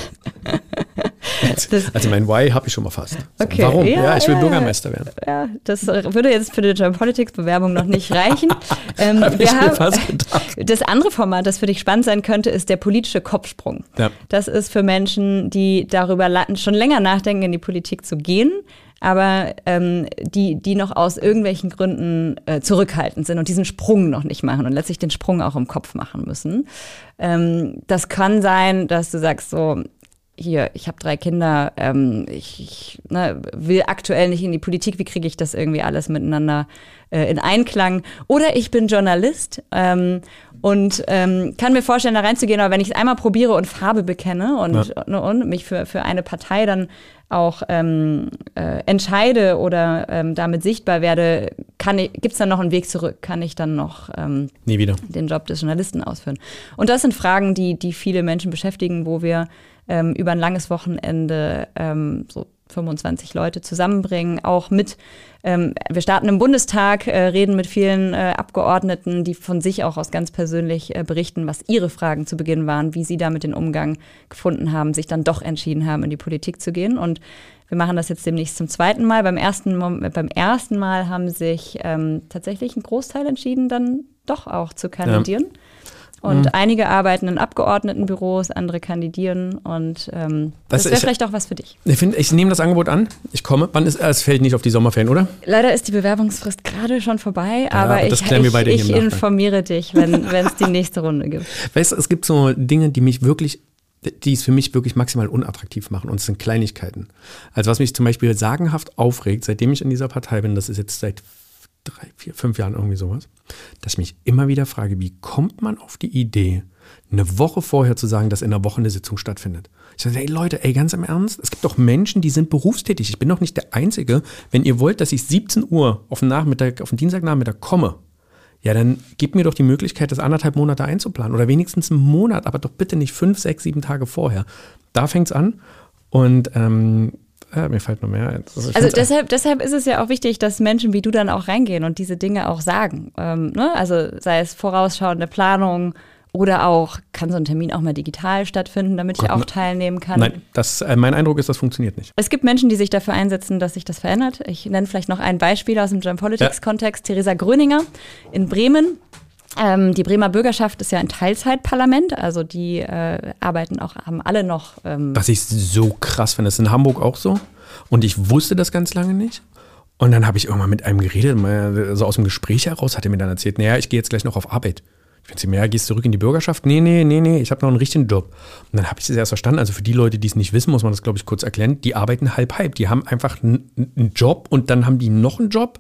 Also mein Why habe ich schon mal fast. So, okay, warum? Ja, ja, ich will ja, Bürgermeister werden. Ja, das würde jetzt für die Jump Politics Bewerbung noch nicht reichen. ähm, hab wir ich haben, mir fast gedacht. Das andere Format, das für dich spannend sein könnte, ist der politische Kopfsprung. Ja. Das ist für Menschen, die darüber schon länger nachdenken, in die Politik zu gehen, aber ähm, die, die noch aus irgendwelchen Gründen äh, zurückhaltend sind und diesen Sprung noch nicht machen und letztlich den Sprung auch im Kopf machen müssen. Ähm, das kann sein, dass du sagst so, hier, ich habe drei Kinder, ähm, ich, ich ne, will aktuell nicht in die Politik, wie kriege ich das irgendwie alles miteinander äh, in Einklang? Oder ich bin Journalist ähm, und ähm, kann mir vorstellen, da reinzugehen, aber wenn ich es einmal probiere und Farbe bekenne und, ja. und, und mich für, für eine Partei dann auch ähm, äh, entscheide oder ähm, damit sichtbar werde, gibt es dann noch einen Weg zurück? Kann ich dann noch ähm, Nie wieder. den Job des Journalisten ausführen? Und das sind Fragen, die, die viele Menschen beschäftigen, wo wir ähm, über ein langes Wochenende ähm, so fünfundzwanzig Leute zusammenbringen, auch mit, ähm, wir starten im Bundestag, äh, reden mit vielen äh, Abgeordneten, die von sich auch aus ganz persönlich äh, berichten, was ihre Fragen zu Beginn waren, wie sie damit den Umgang gefunden haben, sich dann doch entschieden haben, in die Politik zu gehen. Und wir machen das jetzt demnächst zum zweiten Mal. Beim ersten, beim ersten Mal haben sich ähm, tatsächlich ein Großteil entschieden, dann doch auch zu kandidieren. Ja. Und mhm. einige arbeiten in Abgeordnetenbüros, andere kandidieren und ähm, das, das wäre vielleicht auch was für dich. Ich, find, ich nehme das Angebot an, ich komme. Wann ist, es fällt nicht auf die Sommerferien, oder? Leider ist die Bewerbungsfrist gerade schon vorbei, ja, aber, aber ich, ich, ich informiere dich, wenn es die nächste Runde gibt. Weißt du, es gibt so Dinge, die mich wirklich, die es für mich wirklich maximal unattraktiv machen und es sind Kleinigkeiten. Also was mich zum Beispiel sagenhaft aufregt, seitdem ich in dieser Partei bin, das ist jetzt seit drei, vier, fünf Jahren irgendwie sowas, dass ich mich immer wieder frage, wie kommt man auf die Idee, eine Woche vorher zu sagen, dass in der Woche eine Sitzung stattfindet. Ich sage, ey Leute, ey, ganz im Ernst, es gibt doch Menschen, die sind berufstätig. Ich bin doch nicht der Einzige. Wenn ihr wollt, dass ich siebzehn Uhr auf den Nachmittag, auf den Dienstagnachmittag komme, ja, dann gebt mir doch die Möglichkeit, das anderthalb Monate einzuplanen oder wenigstens einen Monat, aber doch bitte nicht fünf, sechs, sieben Tage vorher. Da fängt es an und ähm, Ja, mir fällt noch mehr ein. Also, also deshalb, deshalb ist es ja auch wichtig, dass Menschen wie du dann auch reingehen und diese Dinge auch sagen. Ähm, ne? Also sei es vorausschauende Planung oder auch, kann so ein Termin auch mal digital stattfinden, damit Gott, ich auch teilnehmen kann. Nein, das, äh, mein Eindruck ist, das funktioniert nicht. Es gibt Menschen, die sich dafür einsetzen, dass sich das verändert. Ich nenne vielleicht noch ein Beispiel aus dem Jump Politics-Kontext. Ja. Theresa Gröninger in Bremen. Ähm, die Bremer Bürgerschaft ist ja ein Teilzeitparlament, also die äh, arbeiten auch, haben alle noch. Ähm Was ich so krass finde, das ist in Hamburg auch so. Und ich wusste das ganz lange nicht. Und dann habe ich irgendwann mit einem geredet, so also aus dem Gespräch heraus, hat er mir dann erzählt, naja, ich gehe jetzt gleich noch auf Arbeit. Ich finde, mehr gehst du zurück in die Bürgerschaft? Nee, nee, nee, nee, ich habe noch einen richtigen Job. Und dann habe ich das erst verstanden. Also für die Leute, die es nicht wissen, muss man das, glaube ich, kurz erklären. Die arbeiten halb-halb. Die haben einfach einen, einen Job und dann haben die noch einen Job.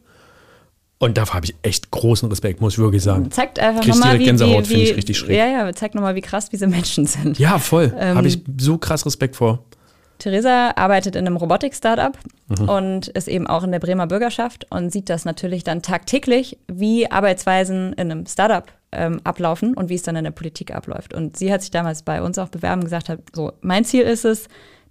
Und dafür habe ich echt großen Respekt, muss ich wirklich sagen. Zeigt einfach nochmal, wie, Gänsehaut, wie, wie ich richtig schräg. Ja, ja, zeigt nochmal, wie krass diese Menschen sind. Ja, voll. Ähm, habe ich so krass Respekt vor. Theresa arbeitet in einem Robotik-Startup mhm. und ist eben auch in der Bremer Bürgerschaft und sieht das natürlich dann tagtäglich, wie Arbeitsweisen in einem Startup ähm, ablaufen und wie es dann in der Politik abläuft. Und sie hat sich damals bei uns auch bewerben und gesagt, hat, so, mein Ziel ist es,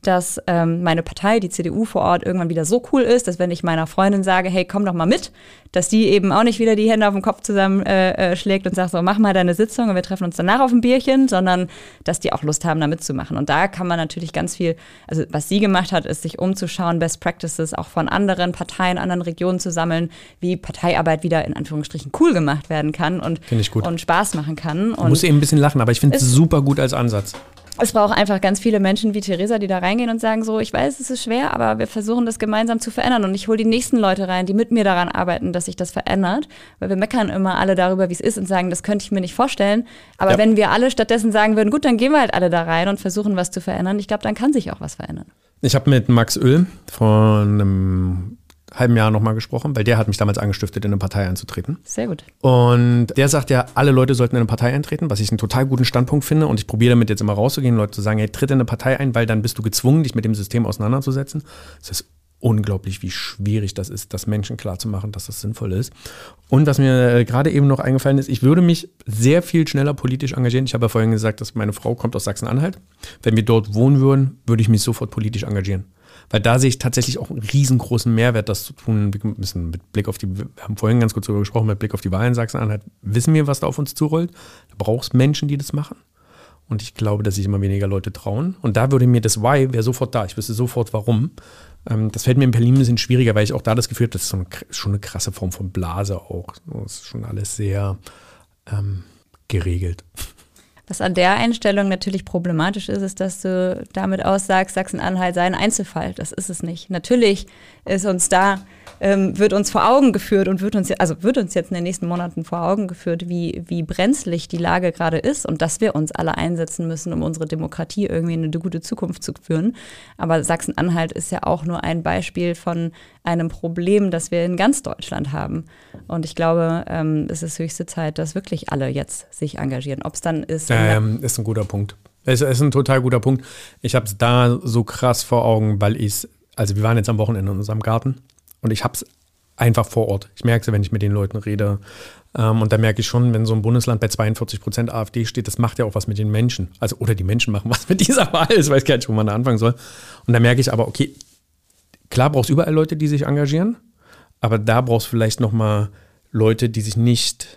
dass ähm, meine Partei, die C D U vor Ort, irgendwann wieder so cool ist, dass wenn ich meiner Freundin sage, hey, komm doch mal mit, dass die eben auch nicht wieder die Hände auf den Kopf zusammenschlägt äh, schlägt und sagt, so, mach mal deine Sitzung und wir treffen uns danach auf ein Bierchen, sondern dass die auch Lust haben, da mitzumachen. Und da kann man natürlich ganz viel, also was sie gemacht hat, ist sich umzuschauen, Best Practices auch von anderen Parteien, anderen Regionen zu sammeln, wie Parteiarbeit wieder in Anführungsstrichen cool gemacht werden kann und, und Spaß machen kann. Ich muss eben ein bisschen lachen, aber ich finde es super gut als Ansatz. Es braucht einfach ganz viele Menschen wie Theresa, die da reingehen und sagen so, ich weiß, es ist schwer, aber wir versuchen das gemeinsam zu verändern und ich hole die nächsten Leute rein, die mit mir daran arbeiten, dass sich das verändert, weil wir meckern immer alle darüber, wie es ist und sagen, das könnte ich mir nicht vorstellen, aber ja. wenn wir alle stattdessen sagen würden, gut, dann gehen wir halt alle da rein und versuchen was zu verändern, ich glaube, dann kann sich auch was verändern. Ich habe mit Max Öl vor einem halben Jahr nochmal gesprochen, weil der hat mich damals angestiftet, in eine Partei einzutreten. Sehr gut. Und der sagt ja, alle Leute sollten in eine Partei eintreten, was ich einen total guten Standpunkt finde. Und ich probiere damit jetzt immer rauszugehen, Leute zu sagen, hey, tritt in eine Partei ein, weil dann bist du gezwungen, dich mit dem System auseinanderzusetzen. Es ist unglaublich, wie schwierig das ist, das Menschen klarzumachen, dass das sinnvoll ist. Und was mir äh, gerade eben noch eingefallen ist, ich würde mich sehr viel schneller politisch engagieren. Ich habe ja vorhin gesagt, dass meine Frau kommt aus Sachsen-Anhalt. Wenn wir dort wohnen würden, würde ich mich sofort politisch engagieren. Weil da sehe ich tatsächlich auch einen riesengroßen Mehrwert, das zu tun. Wir müssen mit Blick auf die, wir haben vorhin ganz kurz darüber gesprochen, mit Blick auf die Wahlen in Sachsen-Anhalt, wissen wir, was da auf uns zurollt. Da brauchst du Menschen, die das machen. Und ich glaube, dass sich immer weniger Leute trauen. Und da würde mir das Why, wäre sofort da. Ich wüsste sofort, warum. Ähm, das fällt mir in Berlin ein bisschen schwieriger, weil ich auch da das Gefühl habe, das ist so eine, schon eine krasse Form von Blase auch. Das ist schon alles sehr ähm, geregelt. Was an der Einstellung natürlich problematisch ist, ist, dass du damit aussagst, Sachsen-Anhalt sei ein Einzelfall. Das ist es nicht. Natürlich ist uns da, ähm, wird uns vor Augen geführt und wird uns, also wird uns jetzt in den nächsten Monaten vor Augen geführt, wie, wie brenzlig die Lage gerade ist und dass wir uns alle einsetzen müssen, um unsere Demokratie irgendwie in eine gute Zukunft zu führen. Aber Sachsen-Anhalt ist ja auch nur ein Beispiel von einem Problem, das wir in ganz Deutschland haben. Und ich glaube, ähm, es ist höchste Zeit, dass wirklich alle jetzt sich engagieren. Ob es dann ist. Ähm, ist ein guter Punkt. Es ist ein total guter Punkt. Ich habe es da so krass vor Augen, weil ich es, also wir waren jetzt am Wochenende in unserem Garten und ich habe es einfach vor Ort. Ich merke es, wenn ich mit den Leuten rede. Ähm, und da merke ich schon, wenn so ein Bundesland bei zweiundvierzig Prozent AfD steht, das macht ja auch was mit den Menschen. Also, oder die Menschen machen was mit dieser Wahl. Ich weiß gar nicht, wo man da anfangen soll. Und da merke ich aber, okay, klar brauchst du überall Leute, die sich engagieren, aber da brauchst du vielleicht nochmal Leute, die sich nicht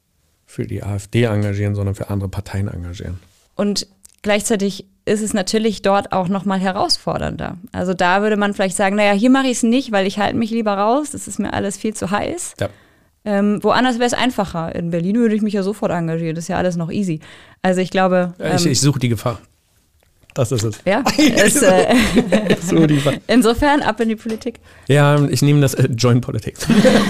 für die AfD engagieren, sondern für andere Parteien engagieren. Und gleichzeitig ist es natürlich dort auch nochmal herausfordernder. Also da würde man vielleicht sagen, naja, hier mache ich es nicht, weil ich halte mich lieber raus, das ist mir alles viel zu heiß. Ja. Ähm, woanders wäre es einfacher. In Berlin würde ich mich ja sofort engagieren, das ist ja alles noch easy. Also ich glaube... Ähm, ich, ich suche die Gefahr. Das ist es. Ja, ist, äh, so die insofern ab in die Politik. Ja, ich nehme das äh, Join Politics.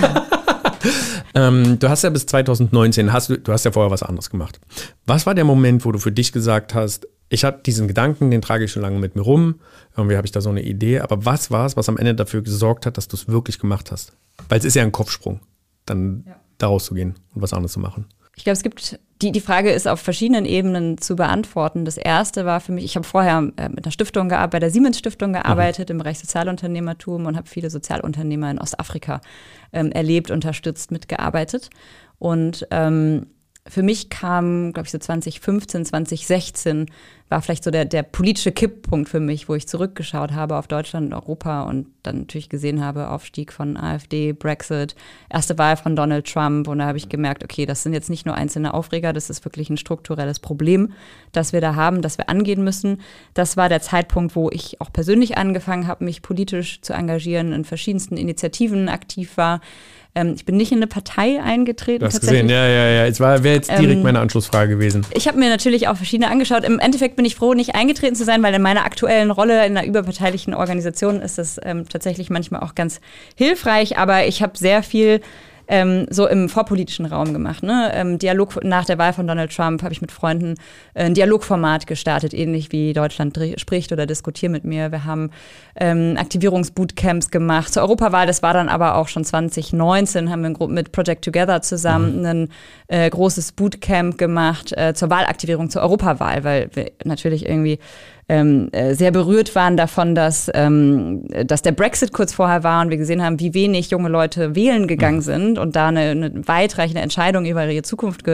ähm, du hast ja bis zwanzig neunzehn, hast du, du hast ja vorher was anderes gemacht. Was war der Moment, wo du für dich gesagt hast, ich habe diesen Gedanken, den trage ich schon lange mit mir rum, irgendwie habe ich da so eine Idee, aber was war es, was am Ende dafür gesorgt hat, dass du es wirklich gemacht hast? Weil es ist ja ein Kopfsprung, dann ja. da rauszugehen und was anderes zu machen. Ich glaube, es gibt, die, die Frage ist auf verschiedenen Ebenen zu beantworten. Das erste war für mich, ich habe vorher äh, mit einer Stiftung gearbeitet, bei der Siemens-Stiftung gearbeitet, mhm. im Bereich Sozialunternehmertum und habe viele Sozialunternehmer in Ostafrika ähm, erlebt, unterstützt, mitgearbeitet. Und ähm, für mich kam, glaube ich, so zwanzig fünfzehn, zwanzig sechzehn war vielleicht so der, der politische Kipppunkt für mich, wo ich zurückgeschaut habe auf Deutschland und Europa und dann natürlich gesehen habe, Aufstieg von AfD, Brexit, erste Wahl von Donald Trump. Und da habe ich gemerkt, okay, das sind jetzt nicht nur einzelne Aufreger, das ist wirklich ein strukturelles Problem, das wir da haben, das wir angehen müssen. Das war der Zeitpunkt, wo ich auch persönlich angefangen habe, mich politisch zu engagieren, in verschiedensten Initiativen aktiv war. Ich bin nicht in eine Partei eingetreten. Du hast gesehen, ja, ja, ja. Es wäre jetzt direkt ähm, meine Anschlussfrage gewesen. Ich habe mir natürlich auch verschiedene angeschaut. Im Endeffekt bin ich froh, nicht eingetreten zu sein, weil in meiner aktuellen Rolle in einer überparteilichen Organisation ist das ähm, tatsächlich manchmal auch ganz hilfreich. Aber ich habe sehr viel ähm, so im vorpolitischen Raum gemacht. Ne? Ähm, Dialog nach der Wahl von Donald Trump habe ich mit Freunden äh, ein Dialogformat gestartet, ähnlich wie Deutschland dr- spricht oder diskutiert mit mir. Wir haben ähm, Aktivierungsbootcamps gemacht. Zur Europawahl, das war dann aber auch schon zwanzig neunzehn, haben wir mit Project Together zusammen mhm. ein äh, großes Bootcamp gemacht äh, zur Wahlaktivierung, zur Europawahl, weil wir natürlich irgendwie Ähm, äh, sehr berührt waren davon, dass, ähm, dass der Brexit kurz vorher war und wir gesehen haben, wie wenig junge Leute wählen gegangen sind und da eine, eine weitreichende Entscheidung über ihre Zukunft getroffen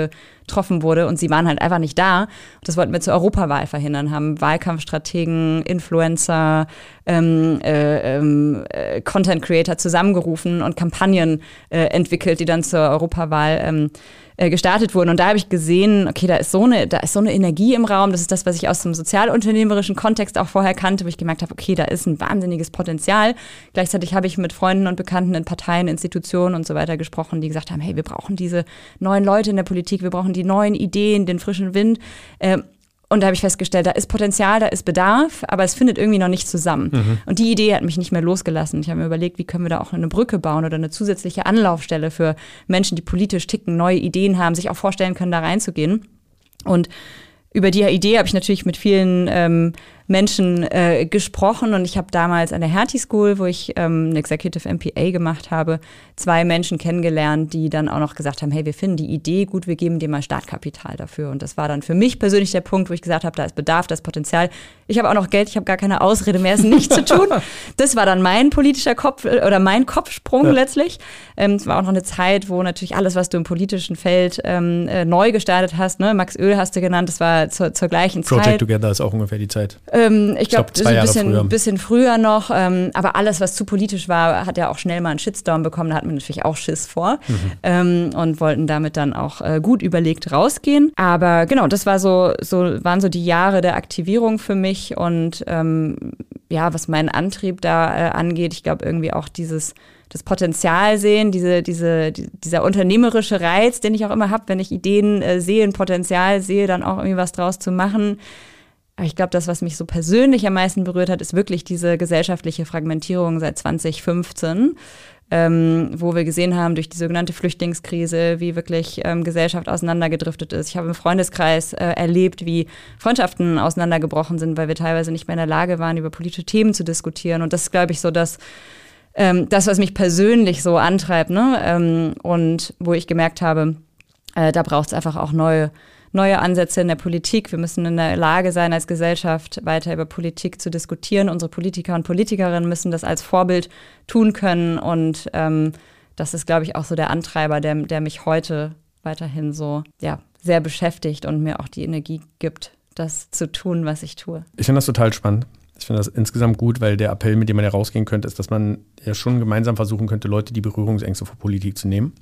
getroffen wurde und sie waren halt einfach nicht da. Das wollten wir zur Europawahl verhindern, haben Wahlkampfstrategen, Influencer, ähm, äh, äh, Content Creator zusammengerufen und Kampagnen äh, entwickelt, die dann zur Europawahl ähm, äh, gestartet wurden. Und da habe ich gesehen, okay, da ist so eine, da ist so eine Energie im Raum. Das ist das, was ich aus dem sozialunternehmerischen Kontext auch vorher kannte, wo ich gemerkt habe, okay, da ist ein wahnsinniges Potenzial. Gleichzeitig habe ich mit Freunden und Bekannten in Parteien, Institutionen und so weiter gesprochen, die gesagt haben, hey, wir brauchen diese neuen Leute in der Politik, wir brauchen die neuen Ideen, den frischen Wind. Äh, Und da habe ich festgestellt, da ist Potenzial, da ist Bedarf, aber es findet irgendwie noch nicht zusammen. Mhm. Und die Idee hat mich nicht mehr losgelassen. Ich habe mir überlegt, wie können wir da auch eine Brücke bauen oder eine zusätzliche Anlaufstelle für Menschen, die politisch ticken, neue Ideen haben, sich auch vorstellen können, da reinzugehen. Und über die Idee habe ich natürlich mit vielen ähm, Menschen äh, gesprochen und ich habe damals an der Hertie School, wo ich ähm, ein Executive M P A gemacht habe, zwei Menschen kennengelernt, die dann auch noch gesagt haben, hey, wir finden die Idee gut, wir geben dir mal Startkapital dafür. Und das war dann für mich persönlich der Punkt, wo ich gesagt habe, da ist Bedarf, da ist Potenzial. Ich habe auch noch Geld, ich habe gar keine Ausrede mehr, es nicht zu tun. Das war dann mein politischer Kopf oder mein Kopfsprung ja. letztlich. Ähm, es war auch noch eine Zeit, wo natürlich alles, was du im politischen Feld ähm, äh, neu gestartet hast, ne, Max Oehl hast du genannt, das war zur, zur gleichen Project Zeit. Project Together ist auch ungefähr die Zeit. Ähm, ich glaube, glaub, das ist ein bisschen früher. bisschen früher noch. Ähm, aber alles, was zu politisch war, hat ja auch schnell mal einen Shitstorm bekommen. Da hatten wir natürlich auch Schiss vor mhm. ähm, und wollten damit dann auch äh, gut überlegt rausgehen. Aber genau, das war so, so waren so die Jahre der Aktivierung für mich. Und ähm, ja, was meinen Antrieb da äh, angeht, ich glaube irgendwie auch dieses das Potenzial sehen, diese, diese, die, dieser unternehmerische Reiz, den ich auch immer habe, wenn ich Ideen äh, sehe, ein Potenzial sehe, dann auch irgendwie was draus zu machen. Aber ich glaube, das, was mich so persönlich am meisten berührt hat, ist wirklich diese gesellschaftliche Fragmentierung seit zwanzig fünfzehn, ähm, wo wir gesehen haben, durch die sogenannte Flüchtlingskrise, wie wirklich ähm, Gesellschaft auseinandergedriftet ist. Ich habe im Freundeskreis äh, erlebt, wie Freundschaften auseinandergebrochen sind, weil wir teilweise nicht mehr in der Lage waren, über politische Themen zu diskutieren. Und das ist, glaube ich, so das, ähm, das, was mich persönlich so antreibt, ne? ähm, und wo ich gemerkt habe, äh, da braucht es einfach auch neue neue Ansätze in der Politik. Wir müssen in der Lage sein, als Gesellschaft weiter über Politik zu diskutieren. Unsere Politiker und Politikerinnen müssen das als Vorbild tun können. Und ähm, das ist, glaube ich, auch so der Antreiber, der, der mich heute weiterhin so ja, sehr beschäftigt und mir auch die Energie gibt, das zu tun, was ich tue. Ich finde das total spannend. Ich finde das insgesamt gut, weil der Appell, mit dem man ja rausgehen könnte, ist, dass man ja schon gemeinsam versuchen könnte, Leute die Berührungsängste vor Politik zu nehmen.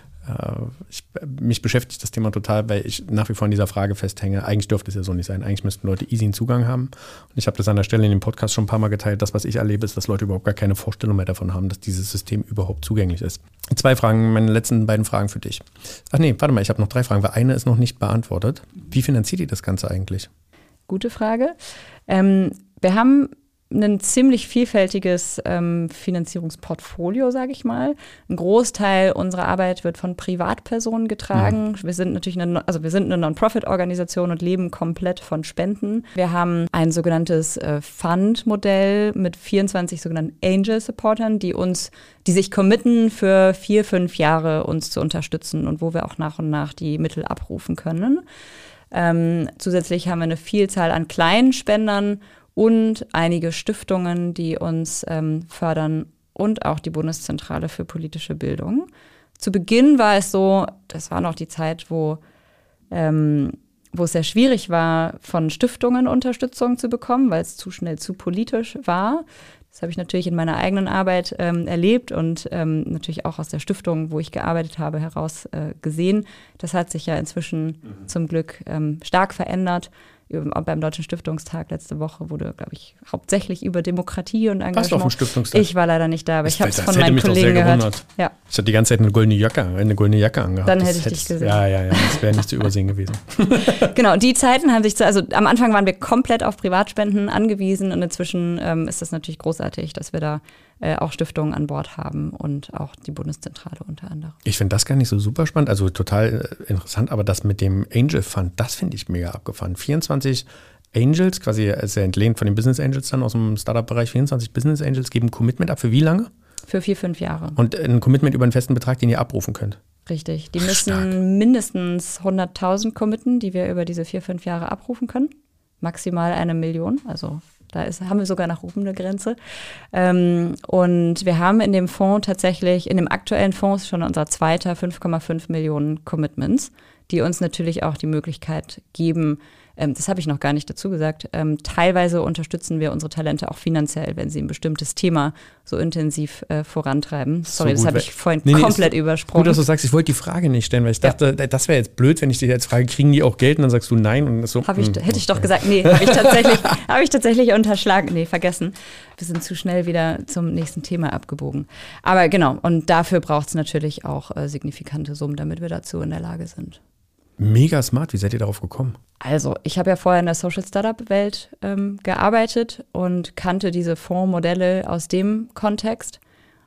Ich, mich beschäftigt das Thema total, weil ich nach wie vor an dieser Frage festhänge, eigentlich dürfte es ja so nicht sein. Eigentlich müssten Leute easy einen Zugang haben. Und ich habe das an der Stelle in dem Podcast schon ein paar Mal geteilt. Das, was ich erlebe, ist, dass Leute überhaupt gar keine Vorstellung mehr davon haben, dass dieses System überhaupt zugänglich ist. Zwei Fragen, meine letzten beiden Fragen für dich. Ach nee, warte mal, ich habe noch drei Fragen, weil eine ist noch nicht beantwortet. Wie finanziert ihr das Ganze eigentlich? Gute Frage. Ähm, wir haben ein ziemlich vielfältiges ähm, Finanzierungsportfolio, sage ich mal. Ein Großteil unserer Arbeit wird von Privatpersonen getragen. Mhm. Wir sind natürlich eine, also wir sind eine Non-Profit-Organisation und leben komplett von Spenden. Wir haben ein sogenanntes äh, Fund-Modell mit vierundzwanzig sogenannten Angel-Supportern, die uns, die sich committen, für vier, fünf Jahre uns zu unterstützen und wo wir auch nach und nach die Mittel abrufen können. Ähm, zusätzlich haben wir eine Vielzahl an kleinen Spendern und einige Stiftungen, die uns ähm, fördern und auch die Bundeszentrale für politische Bildung. Zu Beginn war es so, das war noch die Zeit, wo, ähm, wo es sehr schwierig war, von Stiftungen Unterstützung zu bekommen, weil es zu schnell zu politisch war. Das habe ich natürlich in meiner eigenen Arbeit ähm, erlebt und ähm, natürlich auch aus der Stiftung, wo ich gearbeitet habe, heraus äh, gesehen. Das hat sich ja inzwischen mhm. zum Glück ähm, stark verändert. Beim Deutschen Stiftungstag letzte Woche wurde, glaube ich, hauptsächlich über Demokratie und Engagement. Warst du auf dem Stiftungstag? Ich war leider nicht da, aber ich, ich habe es von meinen Kollegen gehört. Ja. Ich hatte die ganze Zeit eine goldene Jacke, eine goldene Jacke angehabt. Dann hätte ich dich gesehen. Ja, ja, ja, das wäre nicht zu übersehen gewesen. Genau, die Zeiten haben sich, zu, also am Anfang waren wir komplett auf Privatspenden angewiesen und inzwischen ähm, ist das natürlich großartig, dass wir da äh, auch Stiftungen an Bord haben und auch die Bundeszentrale unter anderem. Ich finde das gar nicht so super spannend, also total äh, interessant, aber das mit dem Angel Fund, das finde ich mega abgefahren. vierundzwanzig Angels, quasi sehr entlehnt von den Business Angels dann aus dem Startup-Bereich, vierundzwanzig Business Angels geben ein Commitment ab. Für wie lange? Für vier, fünf Jahre. Und ein Commitment über einen festen Betrag, den ihr abrufen könnt? Richtig. Die müssen Stark. mindestens hunderttausend committen, die wir über diese vier, fünf Jahre abrufen können. Maximal eine Million, also Da ist, haben wir sogar nach oben eine Grenze. Ähm, und wir haben in dem Fonds tatsächlich, in dem aktuellen Fonds schon unser zweiter fünf Komma fünf Millionen Commitments, die uns natürlich auch die Möglichkeit geben, ähm, das habe ich noch gar nicht dazu gesagt, ähm, teilweise unterstützen wir unsere Talente auch finanziell, wenn sie ein bestimmtes Thema so intensiv äh, vorantreiben. Sorry, so gut, das habe ich vorhin nee, komplett nee, übersprungen. Gut, dass du sagst, ich wollte die Frage nicht stellen, weil ich dachte, ja. das wäre jetzt blöd, wenn ich dich jetzt frage, kriegen die auch Geld? Und dann sagst du nein. Und so. Hab ich, hm, hätte ich doch gesagt, nee, habe ich, tatsächlich, hab ich tatsächlich unterschlagen. Nee, vergessen. Wir sind zu schnell wieder zum nächsten Thema abgebogen. Aber genau, und dafür braucht es natürlich auch äh, signifikante Summen, damit wir dazu in der Lage sind. Mega smart, wie seid ihr darauf gekommen? Also, ich habe ja vorher in der Social Startup-Welt ähm, gearbeitet und kannte diese Fondsmodelle aus dem Kontext.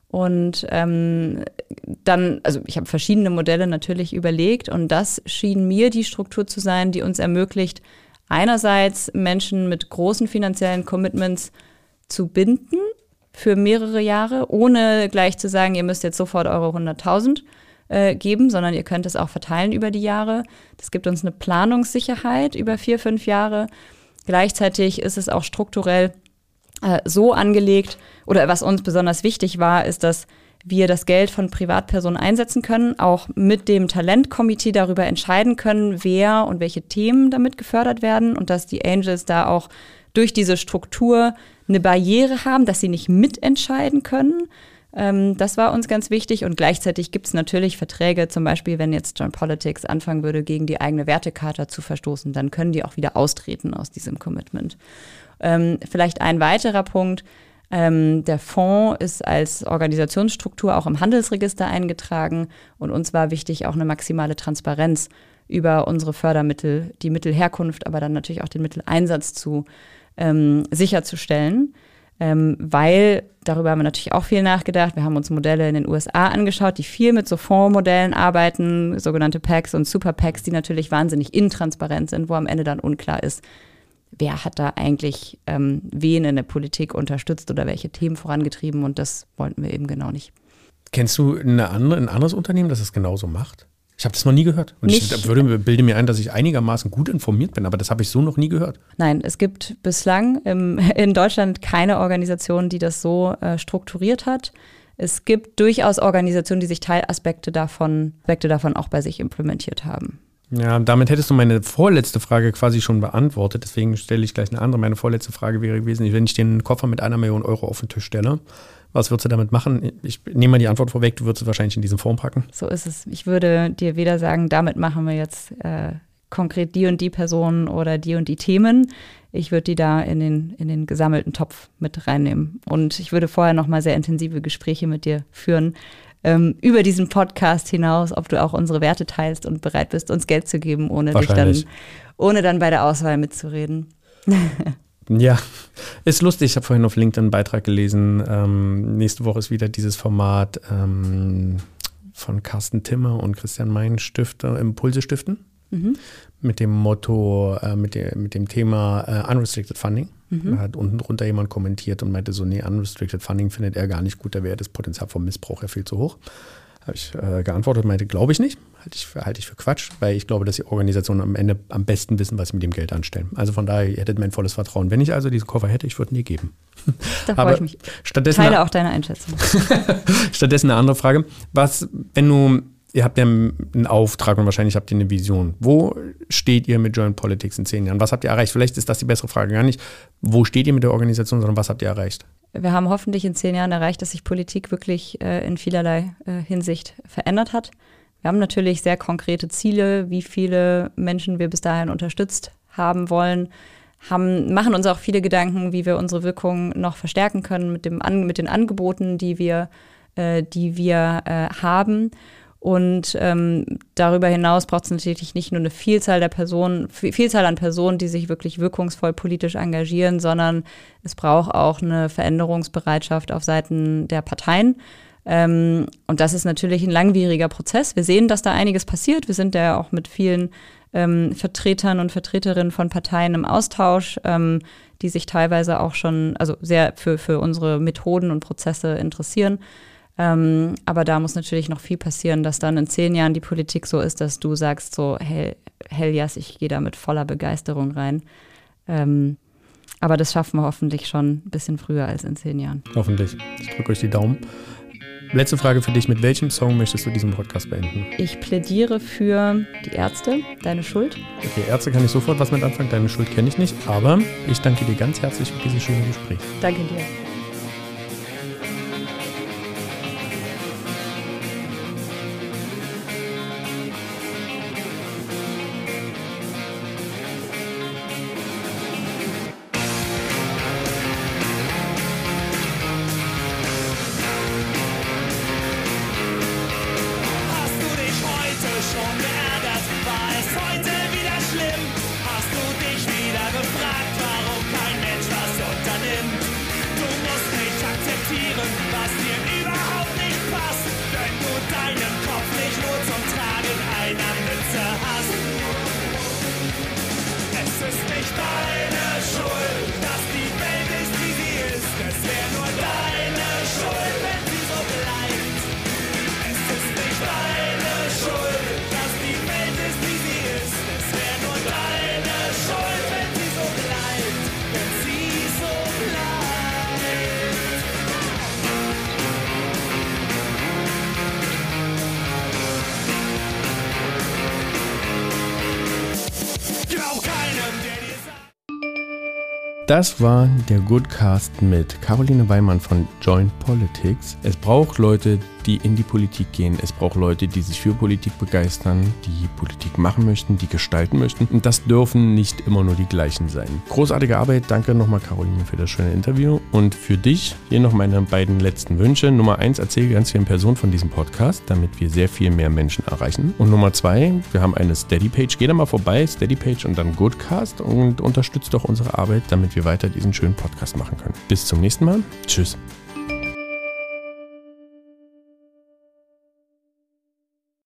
Und ähm, dann, also ich habe verschiedene Modelle natürlich überlegt und das schien mir die Struktur zu sein, die uns ermöglicht, einerseits Menschen mit großen finanziellen Commitments zu binden für mehrere Jahre, ohne gleich zu sagen, ihr müsst jetzt sofort eure hunderttausend äh, geben, sondern ihr könnt es auch verteilen über die Jahre. Das gibt uns eine Planungssicherheit über vier, fünf Jahre. Gleichzeitig ist es auch strukturell äh, so angelegt, oder was uns besonders wichtig war, ist, dass wir das Geld von Privatpersonen einsetzen können, auch mit dem Talentkomitee darüber entscheiden können, wer und welche Themen damit gefördert werden und dass die Angels da auch durch diese Struktur eine Barriere haben, dass sie nicht mitentscheiden können. Ähm, das war uns ganz wichtig und gleichzeitig gibt es natürlich Verträge, zum Beispiel wenn jetzt Joint Politics anfangen würde, gegen die eigene Wertecharta zu verstoßen, dann können die auch wieder austreten aus diesem Commitment. Ähm, vielleicht ein weiterer Punkt, ähm, der Fonds ist als Organisationsstruktur auch im Handelsregister eingetragen und uns war wichtig auch eine maximale Transparenz über unsere Fördermittel, die Mittelherkunft, aber dann natürlich auch den Mitteleinsatz zu ähm, sicherzustellen. Ähm, weil, darüber haben wir natürlich auch viel nachgedacht, wir haben uns Modelle in den U S A angeschaut, die viel mit so Fondsmodellen arbeiten, sogenannte PACs und Super PACs, die natürlich wahnsinnig intransparent sind, wo am Ende dann unklar ist, wer hat da eigentlich ähm, wen in der Politik unterstützt oder welche Themen vorangetrieben und das wollten wir eben genau nicht. Kennst du eine andere, ein anderes Unternehmen, das es genauso macht? Ich habe das noch nie gehört. Und nicht. ich würde, bilde mir ein, dass ich einigermaßen gut informiert bin, aber das habe ich so noch nie gehört. Nein, es gibt bislang im, in Deutschland keine Organisation, die das so äh, strukturiert hat. Es gibt durchaus Organisationen, die sich Teilaspekte davon, Aspekte davon auch bei sich implementiert haben. Ja, damit hättest du meine vorletzte Frage quasi schon beantwortet. Deswegen stelle ich gleich eine andere. Meine vorletzte Frage wäre gewesen, wenn ich den Koffer mit einer Million Euro auf den Tisch stelle, was würdest du damit machen? Ich nehme mal die Antwort vorweg, du würdest es wahrscheinlich in diesen Fonds packen. So ist es. Ich würde dir weder sagen, damit machen wir jetzt äh, konkret die und die Personen oder die und die Themen. Ich würde die da in den, in den gesammelten Topf mit reinnehmen. Und ich würde vorher nochmal sehr intensive Gespräche mit dir führen, ähm, über diesen Podcast hinaus, ob du auch unsere Werte teilst und bereit bist, uns Geld zu geben, ohne dich dann, ohne dann bei der Auswahl mitzureden. Ja, ist lustig. Ich habe vorhin auf LinkedIn einen Beitrag gelesen. Ähm, nächste Woche ist wieder dieses Format ähm, von Carsten Timmer und Christian Mein Stifter, Impulse stiften. Mhm. Mit dem Motto, äh, mit, der, mit dem Thema äh, Unrestricted Funding. Mhm. Da hat unten drunter jemand kommentiert und meinte so, nee, Unrestricted Funding findet er gar nicht gut, da wäre das Potenzial vom Missbrauch ja viel zu hoch. Habe ich äh, geantwortet, meinte, glaube ich nicht. Halte ich, für, halte ich für Quatsch, weil ich glaube, dass die Organisationen am Ende am besten wissen, was sie mit dem Geld anstellen. Also von daher, ihr hättet mein volles Vertrauen. Wenn ich also diesen Koffer hätte, ich würde ihn dir geben. Da freue ich mich. Stattdessen Teile auch deine Einschätzung. Stattdessen eine andere Frage. Was, wenn du, ihr habt ja einen Auftrag und wahrscheinlich habt ihr eine Vision. Wo steht ihr mit Joint Politics in zehn Jahren? Was habt ihr erreicht? Vielleicht ist das die bessere Frage. Gar nicht, wo steht ihr mit der Organisation, sondern was habt ihr erreicht? Wir haben hoffentlich in zehn Jahren erreicht, dass sich Politik wirklich äh, in vielerlei äh, Hinsicht verändert hat. Wir haben natürlich sehr konkrete Ziele, wie viele Menschen wir bis dahin unterstützt haben wollen, haben, machen uns auch viele Gedanken, wie wir unsere Wirkung noch verstärken können mit, dem, mit den Angeboten, die wir, äh, die wir äh, haben. Und ähm, darüber hinaus braucht es natürlich nicht nur eine Vielzahl der Personen, Vielzahl an Personen, die sich wirklich wirkungsvoll politisch engagieren, sondern es braucht auch eine Veränderungsbereitschaft auf Seiten der Parteien. Ähm, und das ist natürlich ein langwieriger Prozess. Wir sehen, dass da einiges passiert. Wir sind ja auch mit vielen ähm, Vertretern und Vertreterinnen von Parteien im Austausch, ähm, die sich teilweise auch schon, also sehr für, für unsere Methoden und Prozesse interessieren. Ähm, aber da muss natürlich noch viel passieren, dass dann in zehn Jahren die Politik so ist, dass du sagst so, hey, hell yes, ich gehe da mit voller Begeisterung rein. Ähm, Aber das schaffen wir hoffentlich schon ein bisschen früher als in zehn Jahren. Hoffentlich. Ich drücke euch die Daumen. Letzte Frage für dich. Mit welchem Song möchtest du diesen Podcast beenden? Ich plädiere für die Ärzte, Deine Schuld. Okay, Ärzte kann ich sofort was mit anfangen. Deine Schuld kenne ich nicht. Aber ich danke dir ganz herzlich für dieses schöne Gespräch. Danke dir. Das war der Goodcast mit Caroline Weimann von Join Politics. Es braucht Leute, die in die Politik gehen. Es braucht Leute, die sich für Politik begeistern, die Politik machen möchten, die gestalten möchten. Und das dürfen nicht immer nur die gleichen sein. Großartige Arbeit. Danke nochmal, Caroline, für das schöne Interview. Und für dich hier noch meine beiden letzten Wünsche. Nummer eins, erzähle ganz vielen Personen von diesem Podcast, damit wir sehr viel mehr Menschen erreichen. Und Nummer zwei, wir haben eine Steady-Page. Geh da mal vorbei, Steady-Page und dann Goodcast und unterstützt doch unsere Arbeit, damit wir weiter diesen schönen Podcast machen können. Bis zum nächsten Mal. Tschüss.